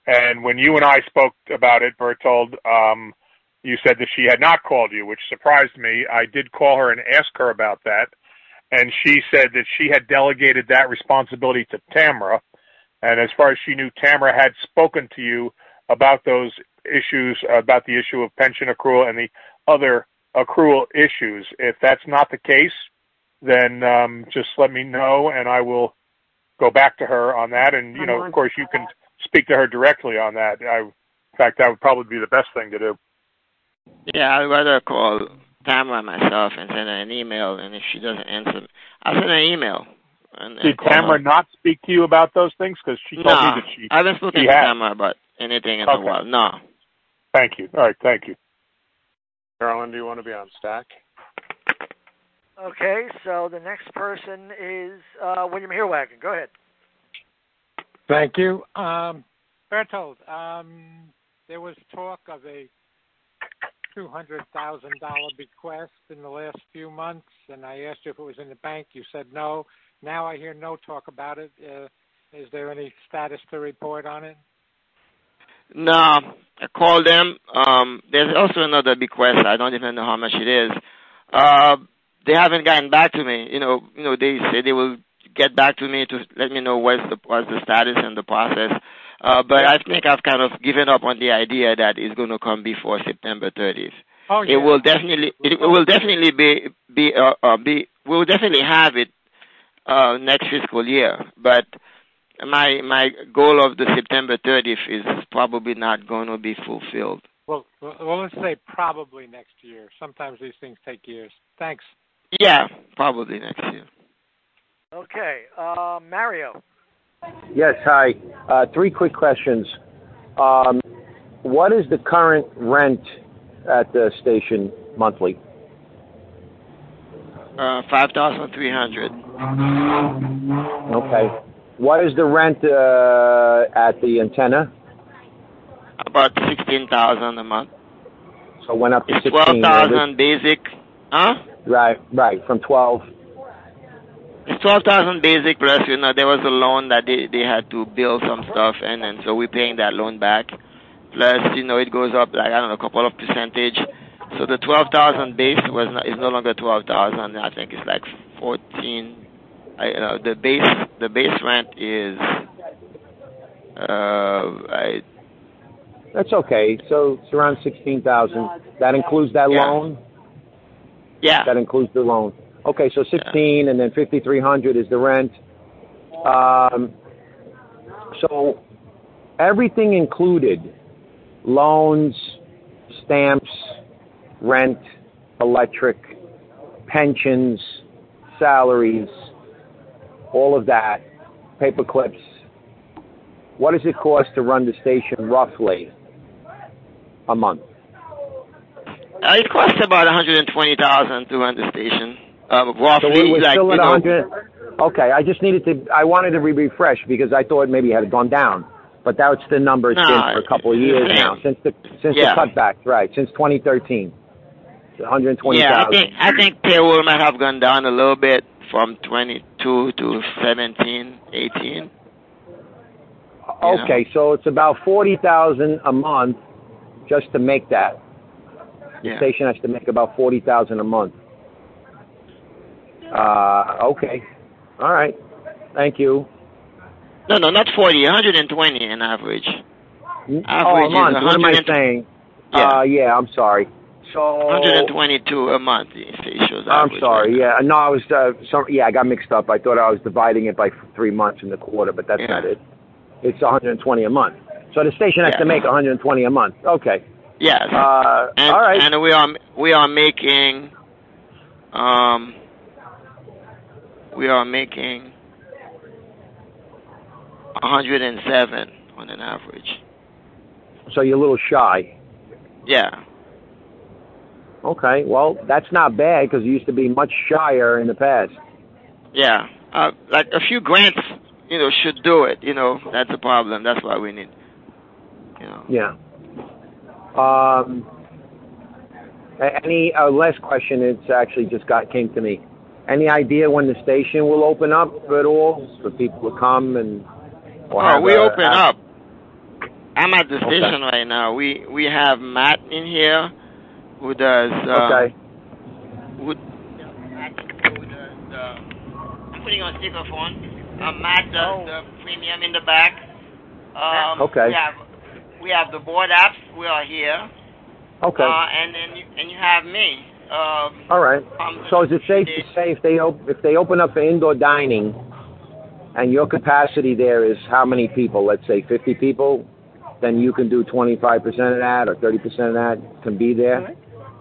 And when you and I spoke about it, Bertold, um, you said that she had not called you, which surprised me. I did call her and ask her about that, and she said that she had delegated that responsibility to Tamara. And as far as she knew, Tamara had spoken to you about those issues, about the issue of pension accrual and the other accrual issues. If that's not the case, then um, just let me know, and I will go back to her on that. And, you know, of course, you can speak to her directly on that. I, in fact, that would probably be the best thing to do. Yeah, I'd rather call Tamara myself and send her an email, and if she doesn't answer, I'll send her an email. And, Did and Tamara her. not speak to you about those things? Because she told no, me that she I haven't spoken she to had. Tamara about anything in okay. a while. No. Thank you. All right, thank you. Carolyn, do you want to be on stack? Okay, so the next person is uh, William Herwagen. Go ahead. Thank you. Um, Bertold, um, there was talk of a two hundred thousand dollars bequest in the last few months, and I asked you if it was in the bank. You said no. Now I hear no talk about it. Uh, is there any status to report on it? No, I called them. Um, there's also another bequest. I don't even know how much it is. Uh, they haven't gotten back to me. You know, you know, they say they will get back to me to let me know what's the what's the status and the process. Uh, but I think I've kind of given up on the idea that it's going to come before September thirtieth. Oh, yeah. It will definitely, it will definitely be be uh, uh, be. We'll definitely have it uh, next fiscal year. But my my goal of the September thirtieth is probably not going to be fulfilled. Well, well, let's say probably next year. Sometimes these things take years. Thanks. Yeah, probably next year. Okay, uh, Mario. Yes, hi. Uh, three quick questions. Um, what is the current rent at the station monthly? Uh, five thousand three hundred. Okay. What is the rent uh, at the antenna? About sixteen thousand a month. So it went up to it's sixteen. twelve thousand basic. Huh? Right, right. From twelve. It's twelve thousand basic plus, you know, there was a loan that they, they had to build some stuff and and so we're paying that loan back. Plus, you know, it goes up like, I don't know, a couple of percentage. So the twelve thousand base was not, is no longer twelve thousand. I think it's like fourteen. I, you know, the base, the base rent is, uh, I, That's okay. So it's around sixteen thousand. That includes that yeah. loan? Yeah. That includes the loan. Okay, so sixteen, yeah. And then fifty-three hundred is the rent. Um, so everything included, loans, stamps, rent, electric, pensions, salaries, all of that, paper clips. What does it cost to run the station roughly a month? Uh, it costs about one hundred twenty thousand to run the station. Uh, roughly, so we were like, still at you know, one hundred. Okay, I just needed to. I wanted to be refreshed because I thought maybe it had gone down, but that's the number it's no, been for a couple of years same. now since the since yeah. the cutbacks, right? Since twenty thirteen, one hundred twenty thousand. Yeah, I think I think payroll might have gone down a little bit from twenty-two to seventeen, eighteen. Okay, know? so it's about forty thousand a month just to make that. The yeah. station has to make about forty thousand a month. Uh, okay, all right. Thank you. No, no, not forty. one hundred twenty in average. Average oh, a month. What am I saying? Yeah. Uh, yeah, I'm sorry. So one hundred twenty-two a month. It shows I'm average sorry. right Yeah, no, I was. Uh, some, yeah, I got mixed up. I thought I was dividing it by three months in the quarter, but that's yeah. not it. It's one hundred twenty a month. So the station has yes. to make one hundred twenty a month. Okay. Yes. Uh, and, all right. And we are we are making um we are making one hundred seven on an average. So you're a little shy. Yeah. Okay. Well, that's not bad because you used to be much shyer in the past. Yeah. Uh, like a few grants, you know, should do it. You know, that's a problem. That's why we need. You know. Yeah. Um. Any uh, last question? It's actually just got came to me. Any idea when the station will open up at all for people to come and? Oh, we a, open have... up. I'm at the station Okay. right now. We we have Matt in here who does. Uh, Okay. Who, Matt who does. Uh, I'm putting on speakerphone. Uh, Matt does Oh. the premium in the back. Um, Okay. We have we have the board apps. We are here. Okay. Uh, and then you, and you have me. Um, All right. um, So is it safe to say if they op- if they open up for indoor dining, and your capacity there is how many people? Let's say fifty people, then you can do twenty-five percent of that or thirty percent of that can be there.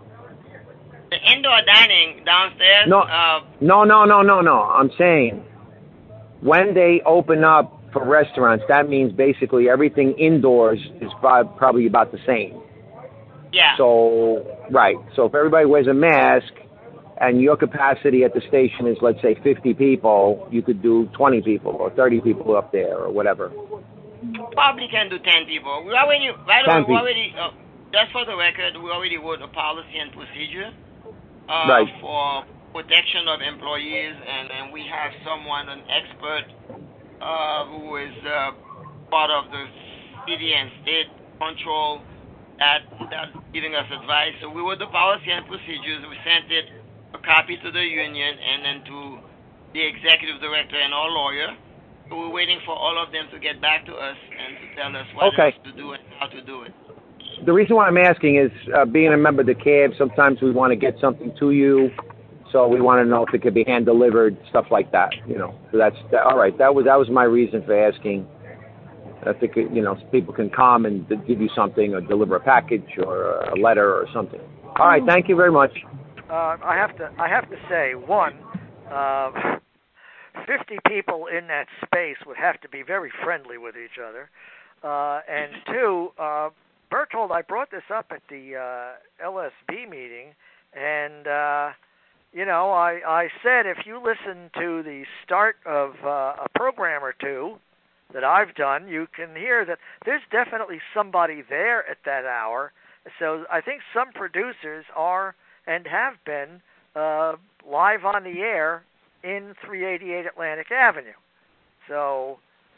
The indoor dining downstairs. No. Uh, No, no, no, no, no. I'm saying when they open up for restaurants, that means basically everything indoors is prob- probably about the same. yeah. So, right. So if everybody wears a mask and your capacity at the station is, let's say, fifty people, you could do twenty people or thirty people up there or whatever. Probably can do ten people. We already, by the way, ten we people. already, uh, just for the record, we already wrote a policy and procedure uh, Right. for protection of employees, and, and we have someone, an expert, uh, who is uh, part of the city and state control that that's giving us advice. So we wrote the policy and procedures. We sent it a copy to the union and then to the executive director and our lawyer. So we're waiting for all of them to get back to us and to tell us what Okay. else to do and how to do it. The reason why I'm asking is uh, being a member of the C A B, sometimes we want to get something to you, so we want to know if it could be hand delivered, stuff like that. You know, so that's that, all right. That was that was my reason for asking. I think you know people can come and give you something or deliver a package or a letter or something. All right, thank you very much. Uh, I have to I have to say, one, uh, fifty people in that space would have to be very friendly with each other, uh, and two, uh, Berthold, I brought this up at the uh, L S B meeting, and uh, you know I I said if you listen to the start of uh, a program or two that I've done, you can hear that there's definitely somebody there at that hour. So I think some producers are and have been uh, live on the air in three eighty-eight Atlantic Avenue. So,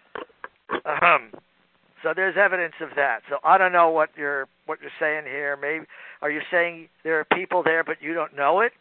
um, so there's evidence of that. So I don't know what you're what you're saying here. Maybe are you saying there are people there but you don't know it?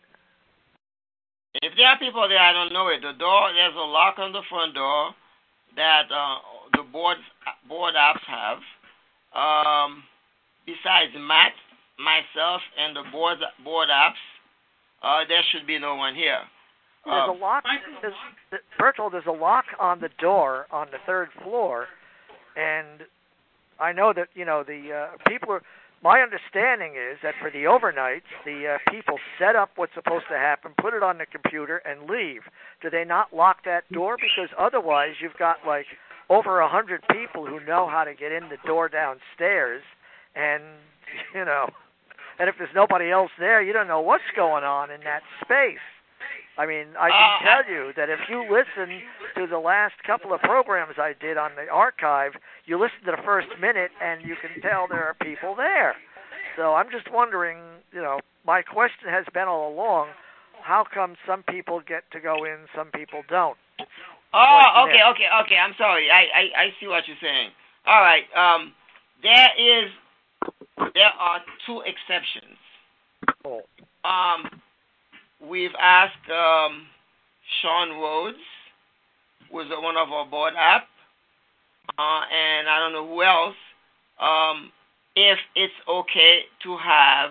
If there are people there, I don't know it. The door, there's a lock on the front door that uh, the board board apps have. Um, besides Matt, myself, and the board board apps, uh, there should be no one here. There's Uh, a lock. There's, Bertold, there's a lock on the door on the third floor, and I know that you know the uh, people are. My understanding is that for the overnights, the uh, people set up what's supposed to happen, put it on the computer, and leave. Do they not lock that door? Because otherwise, you've got like over a hundred people who know how to get in the door downstairs, and you know, and if there's nobody else there, you don't know what's going on in that space. I mean, I can Uh, tell you that if you listen to the last couple of programs I did on the archive, you listen to the first minute and you can tell there are people there. So I'm just wondering, you know, my question has been all along, how come some people get to go in, some people don't? Oh, okay, okay, okay. I'm sorry. I, I, I see what you're saying. All right. Um, there is, there are two exceptions. Oh. Um, we've asked um, Sean Rhodes, who's one of our board app, uh, and I don't know who else, um, if it's okay to have,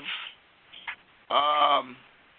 um,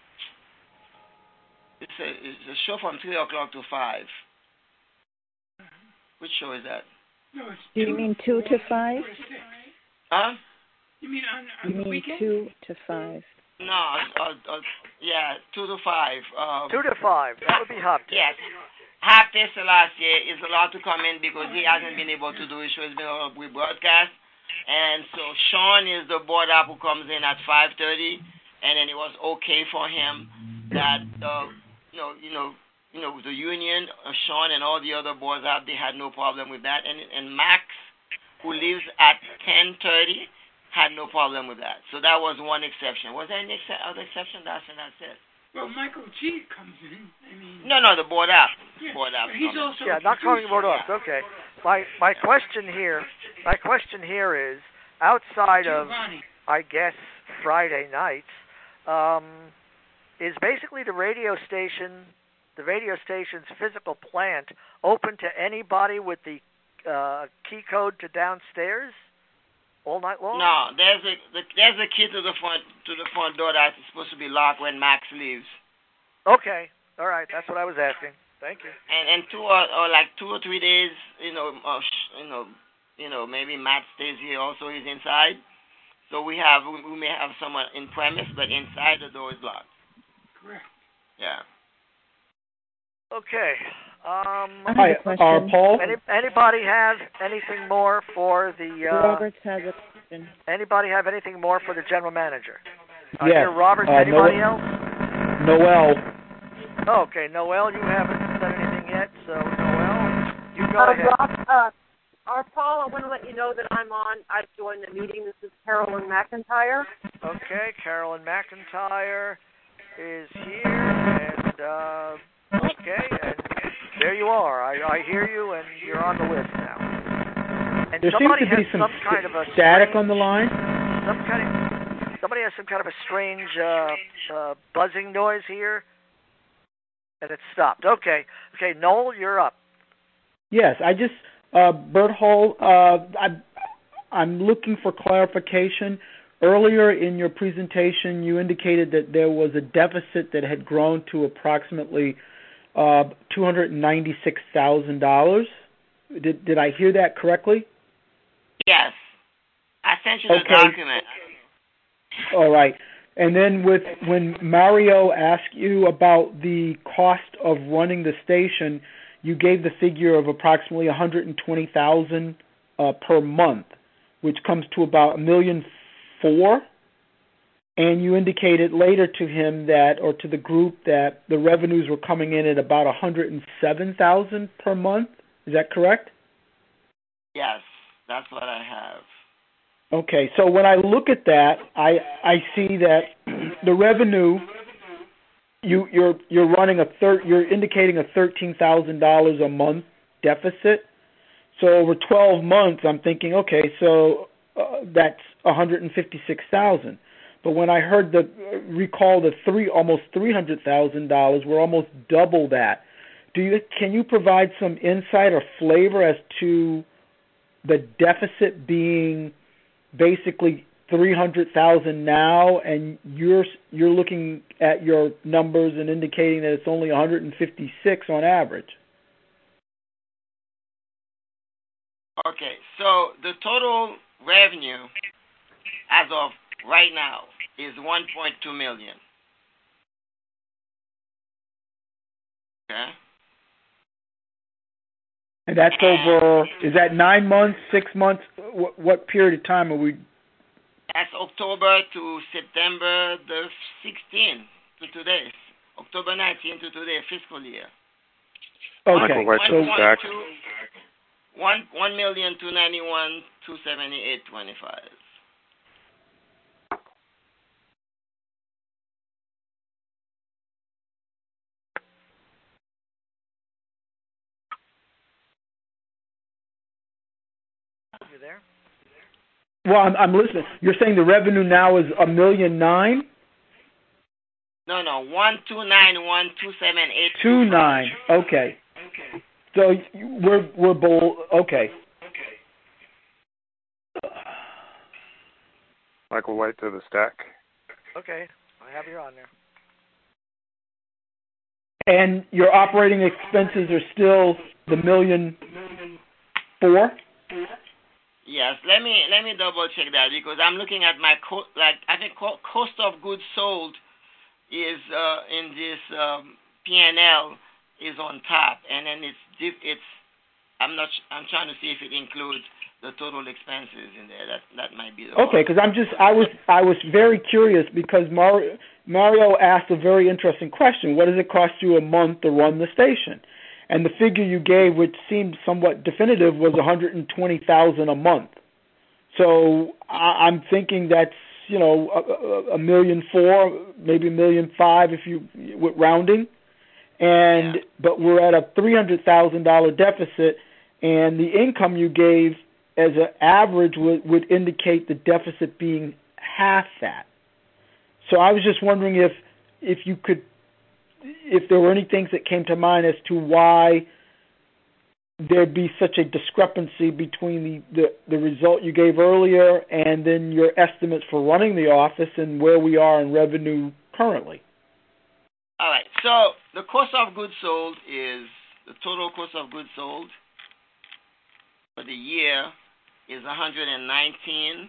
it's a, it's a show from three o'clock to five. Which show is that? No, it's Do you mean two to five? Huh? You mean on, on You the mean weekend? two to five? No, uh, uh, yeah, two to five. Um, Two to five. That would be Hop Day. Yes. Half Day Selassie is allowed to come in because he hasn't been able to do his show. He's been on a broadcast. And so Sean is the board up who comes in at five thirty, and then it was okay for him that, uh, you know, you know, you know, the union, uh, Sean and all the other boards up, they had no problem with that. And, and Max, who lives at ten thirty, had no problem with that. So that was one exception. Was there any ex- other exception? That's, that's it. Well, Michael G comes in. I mean, No, no, the board app. yeah, Board app. but he's comes. also Yeah, a not calling producer. board off. Okay. my my question here, my question here is, outside of, I guess, Friday nights, um, is basically the radio station, the radio station's physical plant open to anybody with the uh, key code to downstairs all night long? No, there's a the, there's a key to the front to the front door that's supposed to be locked when Max leaves. Okay, all right, that's what I was asking. Thank you. And and two or, or like two or three days, you know, uh, you know, you know, maybe Matt stays here also. He's inside, so we have we, we may have someone in premise, but inside the door is locked. Correct. Yeah. Okay. Um, I have a question. Uh, Paul? Any, anybody have anything more for the? Uh, Roberts has a question. Anybody have anything more for the general manager? Uh, Yes. Here, Roberts. Uh, anybody Noel, else? Noel. Oh, okay, Noel, you haven't said anything yet, so Noel, you go uh, ahead. Rob, uh, our Paul, I want to let you know that I'm on. I've joined the meeting. This is Carolyn McIntyre. Okay, Carolyn McIntyre is here, and uh, okay, and there you are. I, I hear you, and you're on the list now. And There seems somebody to be has some, some kind of a static strange, on the line. Some kind of somebody has some kind of a strange uh, uh, buzzing noise here. And it stopped. Okay. Okay, Noel, you're up. Yes, I just, uh, Bert Hall, uh, I, I'm looking for clarification. Earlier in your presentation, you indicated that there was a deficit that had grown to approximately uh, two hundred ninety-six thousand dollars. Did, did I hear that correctly? Yes. I sent you the Okay. document. All right. And then with when Mario asked you about the cost of running the station, you gave the figure of approximately one hundred twenty thousand dollars uh, per month, which comes to about a million four. And you indicated later to him that, or to the group, that the revenues were coming in at about one hundred seven thousand dollars per month. Is that correct? Yes, that's what I have. Okay, so when I look at that, I I see that the revenue you you're you're running a thir- you're indicating a thirteen thousand dollars a month deficit. So over twelve months, I'm thinking, okay, so uh, that's one hundred fifty six thousand. But when I heard the recall the three almost three hundred thousand dollars, we're almost double that. Do you can you provide some insight or flavor as to the deficit being basically three hundred thousand now, and you're you're looking at your numbers and indicating that it's only one hundred fifty-six on average? Okay, so the total revenue as of right now is one point two million. Okay. And that's over, is that nine months, six months? What, what period of time are we? That's October to September the sixteenth to today. October nineteenth to today, fiscal year. Okay. Michael, so back. One one million two ninety one two seventy eight twenty five. You there? Well, I'm, I'm listening. You're saying the revenue now is a million nine? No, no, one two nine one two seven eight Two nine. Okay. So we're we're bold. Okay. Michael White to the stack. Okay, I have you on there. And your operating expenses are still the million four? Yes, let me let me double check that, because I'm looking at my co- like I think co- cost of goods sold is uh, in this um, P and L is on top, and then it's diff- it's I'm not sh- I'm trying to see if it includes the total expenses in there. That that might be the Okay, because I'm just I was I was very curious because Mario Mario asked a very interesting question. What does it cost you a month to run the station? And the figure you gave, which seemed somewhat definitive, was one hundred twenty thousand a month. So I, I'm thinking that's you know a, a million four, maybe a million five if you with rounding, and Yeah. but we're at a three hundred thousand dollar deficit, and the income you gave as an average would, would indicate the deficit being half that. So I was just wondering if if you could, if there were any things that came to mind as to why there'd be such a discrepancy between the, the, the result you gave earlier and then your estimates for running the office and where we are in revenue currently. All right. So the cost of goods sold is, the total cost of goods sold for the year is one hundred nineteen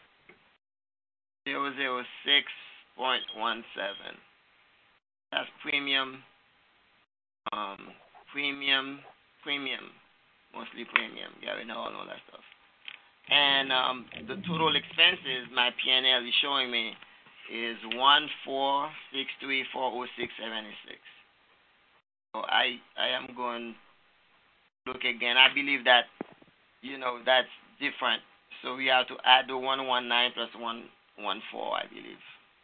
thousand six point one seven. That's premium, um, premium, premium, mostly premium. Yeah, we know all, all that stuff. And um, the total expenses my P and L is showing me is one four six three four zero six seven six. So I I am going to look again. I believe that, you know, that's different. So we have to add the one one nine plus one one four, I believe.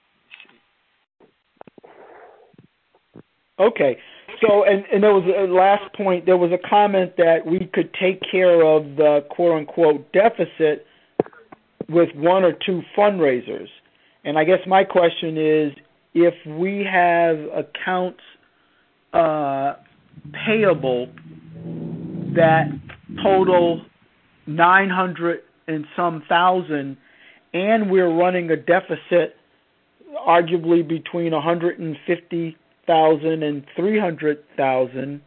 Okay. So, and, and there was a last point, there was a comment that we could take care of the quote-unquote deficit with one or two fundraisers. And I guess my question is, if we have accounts uh, payable that total nine hundred and some thousand, and we're running a deficit arguably between one hundred fifty thousand and three hundred thousand,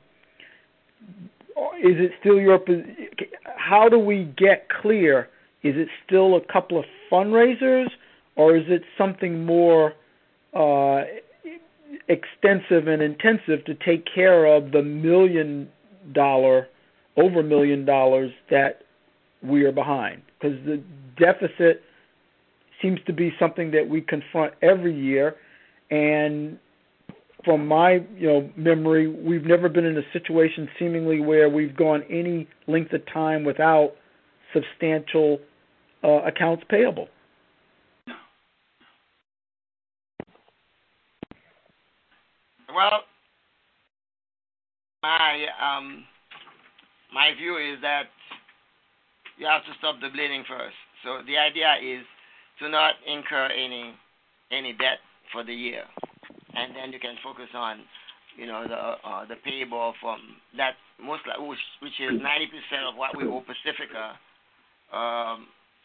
is it still your, how do we get clear? Is it still a couple of fundraisers, or is it something more uh, extensive and intensive to take care of the million dollar, over million dollars that we are behind? Because the deficit seems to be something that we confront every year, and from my you know memory, we've never been in a situation seemingly where we've gone any length of time without substantial uh, accounts payable. Well, my um, my view is that you have to stop the bleeding first. So the idea is to not incur any any debt for the year, and then you can focus on, you know, the uh, the payable from that most like, which, which is ninety percent of what we owe Pacifica. Um,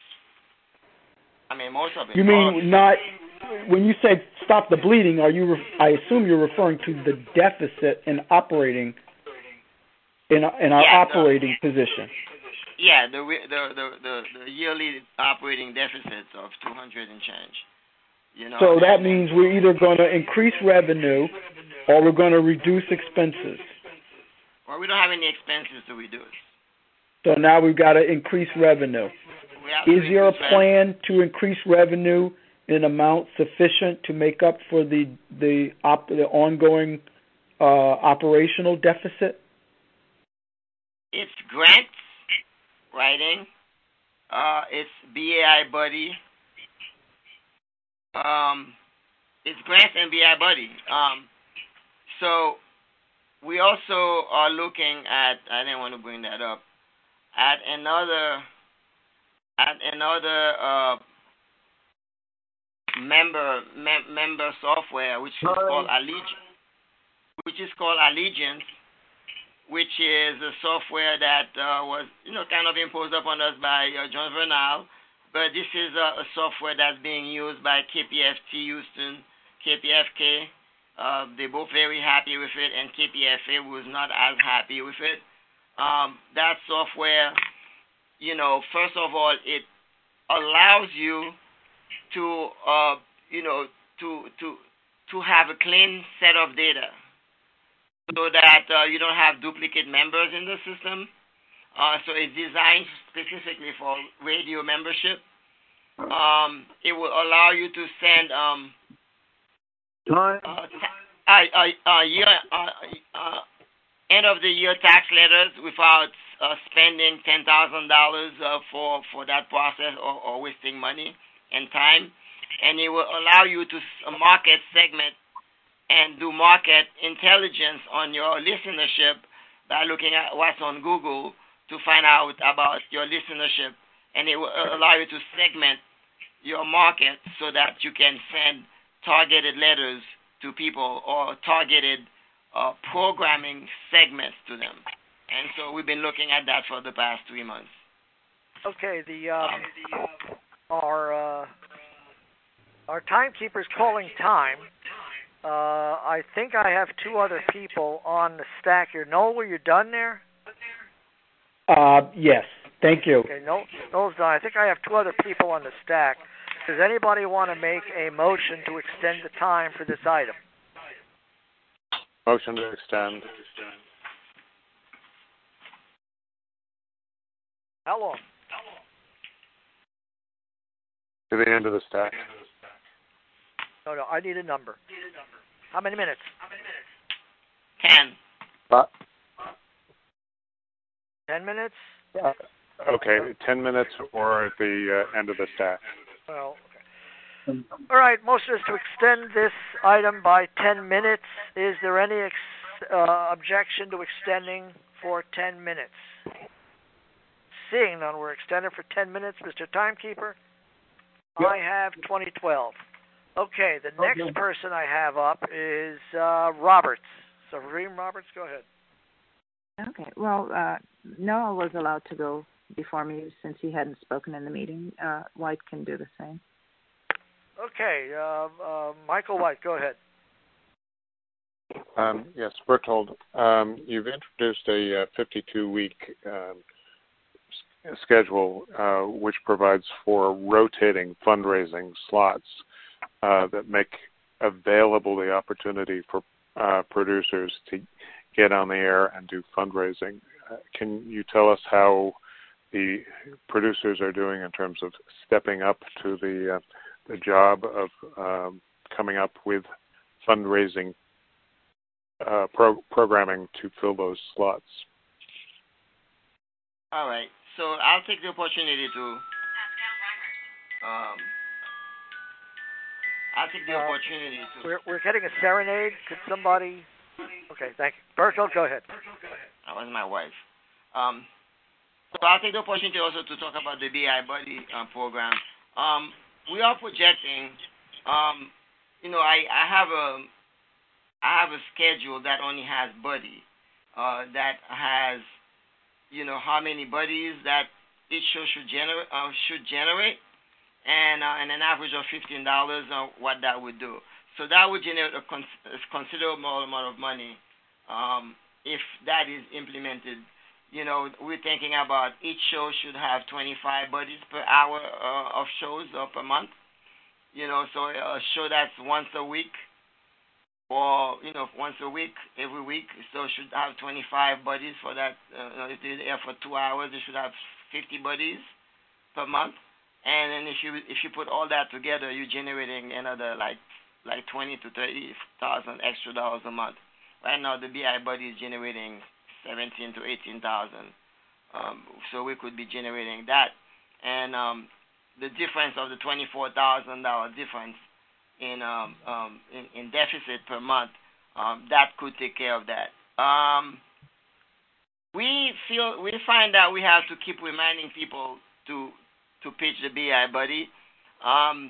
I mean, most of it. You mean not when you say stop the bleeding? Are you? Re- I assume you're referring to the deficit in operating in in our yeah, operating the, position. Yeah, the, the the the the yearly operating deficits of two hundred and change. You know, so that means we're either going to increase revenue or we're going to reduce expenses. Well, we don't have any expenses to reduce. So now we've got to increase revenue. Is there a plan to increase revenue in amount sufficient to make up for the the, op, the ongoing uh, operational deficit? It's grants writing. Uh, it's B A I Buddy. Um, it's grants and B A I Buddy. Um, so we also are looking at, I didn't want to bring that up, at another, at another uh, member mem- member software, which is called Allegiance, which is called Allegiance, which is a software that uh, was, you know, kind of imposed upon us by uh, John Vernal. But this is a, a software that's being used by K P F T Houston, K P F K. Uh, they're both very happy with it, and K P F A was not as happy with it. Um, that software, you know, first of all, it allows you to, uh, you know, to to to have a clean set of data, so that uh, you don't have duplicate members in the system. Uh, so it's designed specifically for radio membership. Um, it will allow you to send um, uh, uh, uh, uh, year, uh, uh, end of the year tax letters without uh, spending ten thousand dollars uh, for for that process or, or wasting money and time. And it will allow you to market segment and do market intelligence on your listenership by looking at what's on Google, to find out about your listenership, and it will allow you to segment your market so that you can send targeted letters to people or targeted uh, programming segments to them. And so we've been looking at that for the past three months. Okay, the um, our uh, our timekeeper's calling time. Uh, I think I have two other people on the stack here. Noel, were you done there? Uh, yes. Thank you. Okay, Noel, Noel's done. I think I have two other people on the stack. Does anybody want to make a motion to extend the time for this item? Motion to extend. How long? To the end of the stack. No, no, I need a number. How many minutes? Ten. Uh, Ten minutes? uh, okay, ten minutes or at the uh, end of the stack. Well, okay. All right, motion is to extend this item by ten minutes. Is there any ex- uh, objection to extending for ten minutes? Seeing none, we're extended for ten minutes. Mister Timekeeper, yep. I have twenty twelve. Okay, the next okay. person I have up is uh, Roberts. So, Reem Roberts, go ahead. Okay, well, uh, Noah was allowed to go before me since he hadn't spoken in the meeting. Uh, White can do the same. Okay, uh, uh, Michael White, go ahead. Um, yes, Berthold, um, you've introduced a uh, fifty-two week um, s- schedule uh, which provides for rotating fundraising slots uh, that make available the opportunity for uh, producers to get on the air and do fundraising. Uh, can you tell us how the producers are doing in terms of stepping up to the uh, the job of um, coming up with fundraising uh, pro- programming to fill those slots? All right. So I'll take the opportunity to. Um, I'll take the uh, opportunity to. We're we're getting a serenade. Could somebody? Okay, thank you. Bertold, go ahead. That was my wife. Um, so I'll take the opportunity also to talk about the B I Buddy uh, program. Um, we are projecting. Um, you know, I, I have a I have a schedule that only has Buddy. Uh, that has, you know, how many buddies that each show should generate uh, should generate, and uh, and an average of fifteen dollars on what that would do. So that would generate a, con- a considerable amount of money um, if that is implemented. You know, we're thinking about each show should have twenty-five buddies per hour uh, of shows or per month. You know, so a show that's once a week, or you know, once a week, every week, so should have twenty-five buddies for that. Uh, if they're there for two hours, they should have fifty buddies per month. And then if you if you put all that together, you're generating another like like twenty to thirty thousand extra dollars a month. Right now, the B I Buddy is generating seventeen to eighteen thousand. Um, so we could be generating that, and um, the difference of the twenty-four thousand dollar difference in um, um, in, in deficit per month, um, that could take care of that. Um, we feel we find that we have to keep reminding people to to pitch the B I Buddy. Um,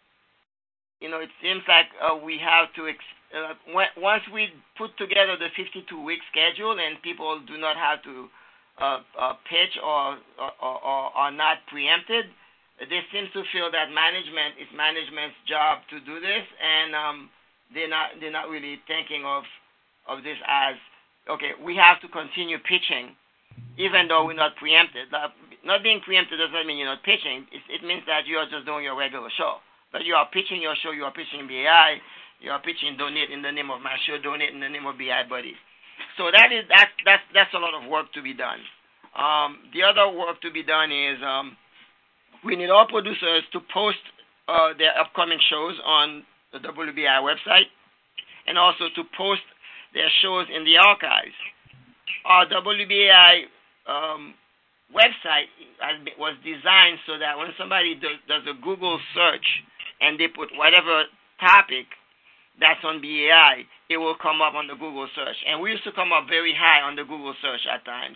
you know, it seems like uh, we have to. Ex- uh, when, once we put together the fifty-two week schedule and people do not have to uh, uh, pitch or or, or or not preempted, they seem to feel that management is management's job to do this, and um, they're not they're not really thinking of of this as okay. We have to continue pitching, even though we're not preempted. Uh, not being preempted doesn't mean you're not pitching. It, it means that you are just doing your regular show. But you are pitching your show. You are pitching B I. You are pitching donate in the name of my show. Donate in the name of B I Buddies. So that is that that's that's a lot of work to be done. Um, the other work to be done is um, we need all producers to post uh, their upcoming shows on the W B I website, and also to post their shows in the archives. Our W B I um, website was designed so that when somebody does, does a Google search and they put whatever topic that's on B A I, it will come up on the Google search. And we used to come up very high on the Google search at times.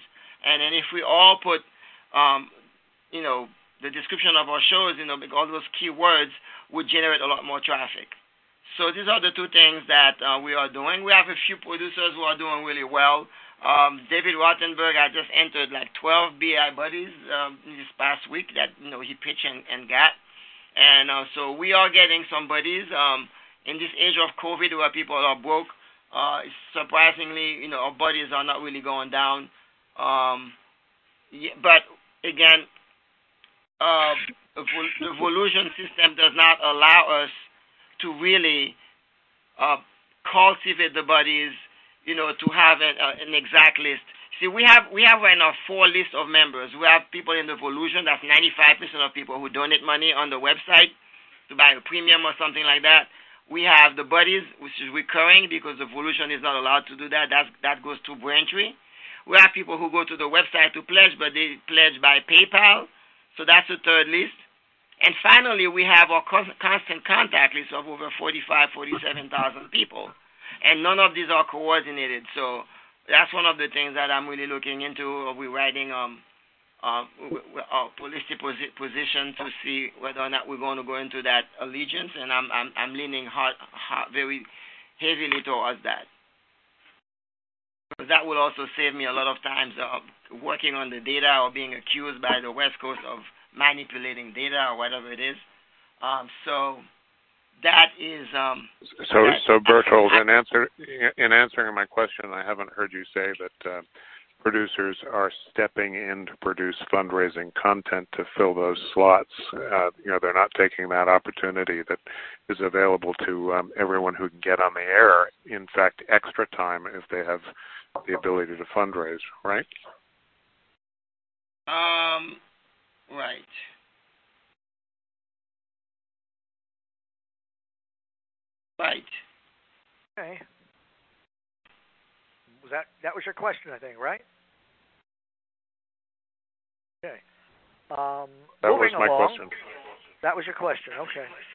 And then if we all put, um, you know, the description of our shows, you know, all those keywords would generate a lot more traffic. So these are the two things that uh, we are doing. We have a few producers who are doing really well. Um, David Rothenberg, I just entered like twelve B I buddies um, this past week that, you know, he pitched and, and got. And uh, so we are getting some buddies. Um, in this age of COVID where people are broke, uh, surprisingly, you know, our buddies are not really going down. Um, yeah, but again, uh, the Volusion system does not allow us to really uh, cultivate the buddies, you know, to have an, uh, an exact list. See, we have we have right now four lists of members. We have people in the Volusion, that's ninety-five percent of people who donate money on the website to buy a premium or something like that. We have the buddies, which is recurring because the Volusion is not allowed to do that. That's, that goes to Braintree. We have people who go to the website to pledge, but they pledge by PayPal. So that's the third list. And finally, we have our constant contact list of over forty-five, forty-seven thousand people. And none of these are coordinated. So that's one of the things that I'm really looking into. We're writing um, uh, a policy position to see whether or not we're going to go into that allegiance. And I'm, I'm, I'm leaning hard, hard, very heavily towards that. Because that will also save me a lot of times uh, working on the data or being accused by the West Coast of manipulating data or whatever it is. Um, so that is. Um, so, that, so Bertold, in answer in answering my question, I haven't heard you say that uh, producers are stepping in to produce fundraising content to fill those slots. Uh, you know, they're not taking that opportunity that is available to um, everyone who can get on the air. In fact, extra time if they have the ability to fundraise, right? Um. Right. Right. Okay. Was that that was your question, I think, right? Okay. Um, that was my along, question. That was your question. Okay.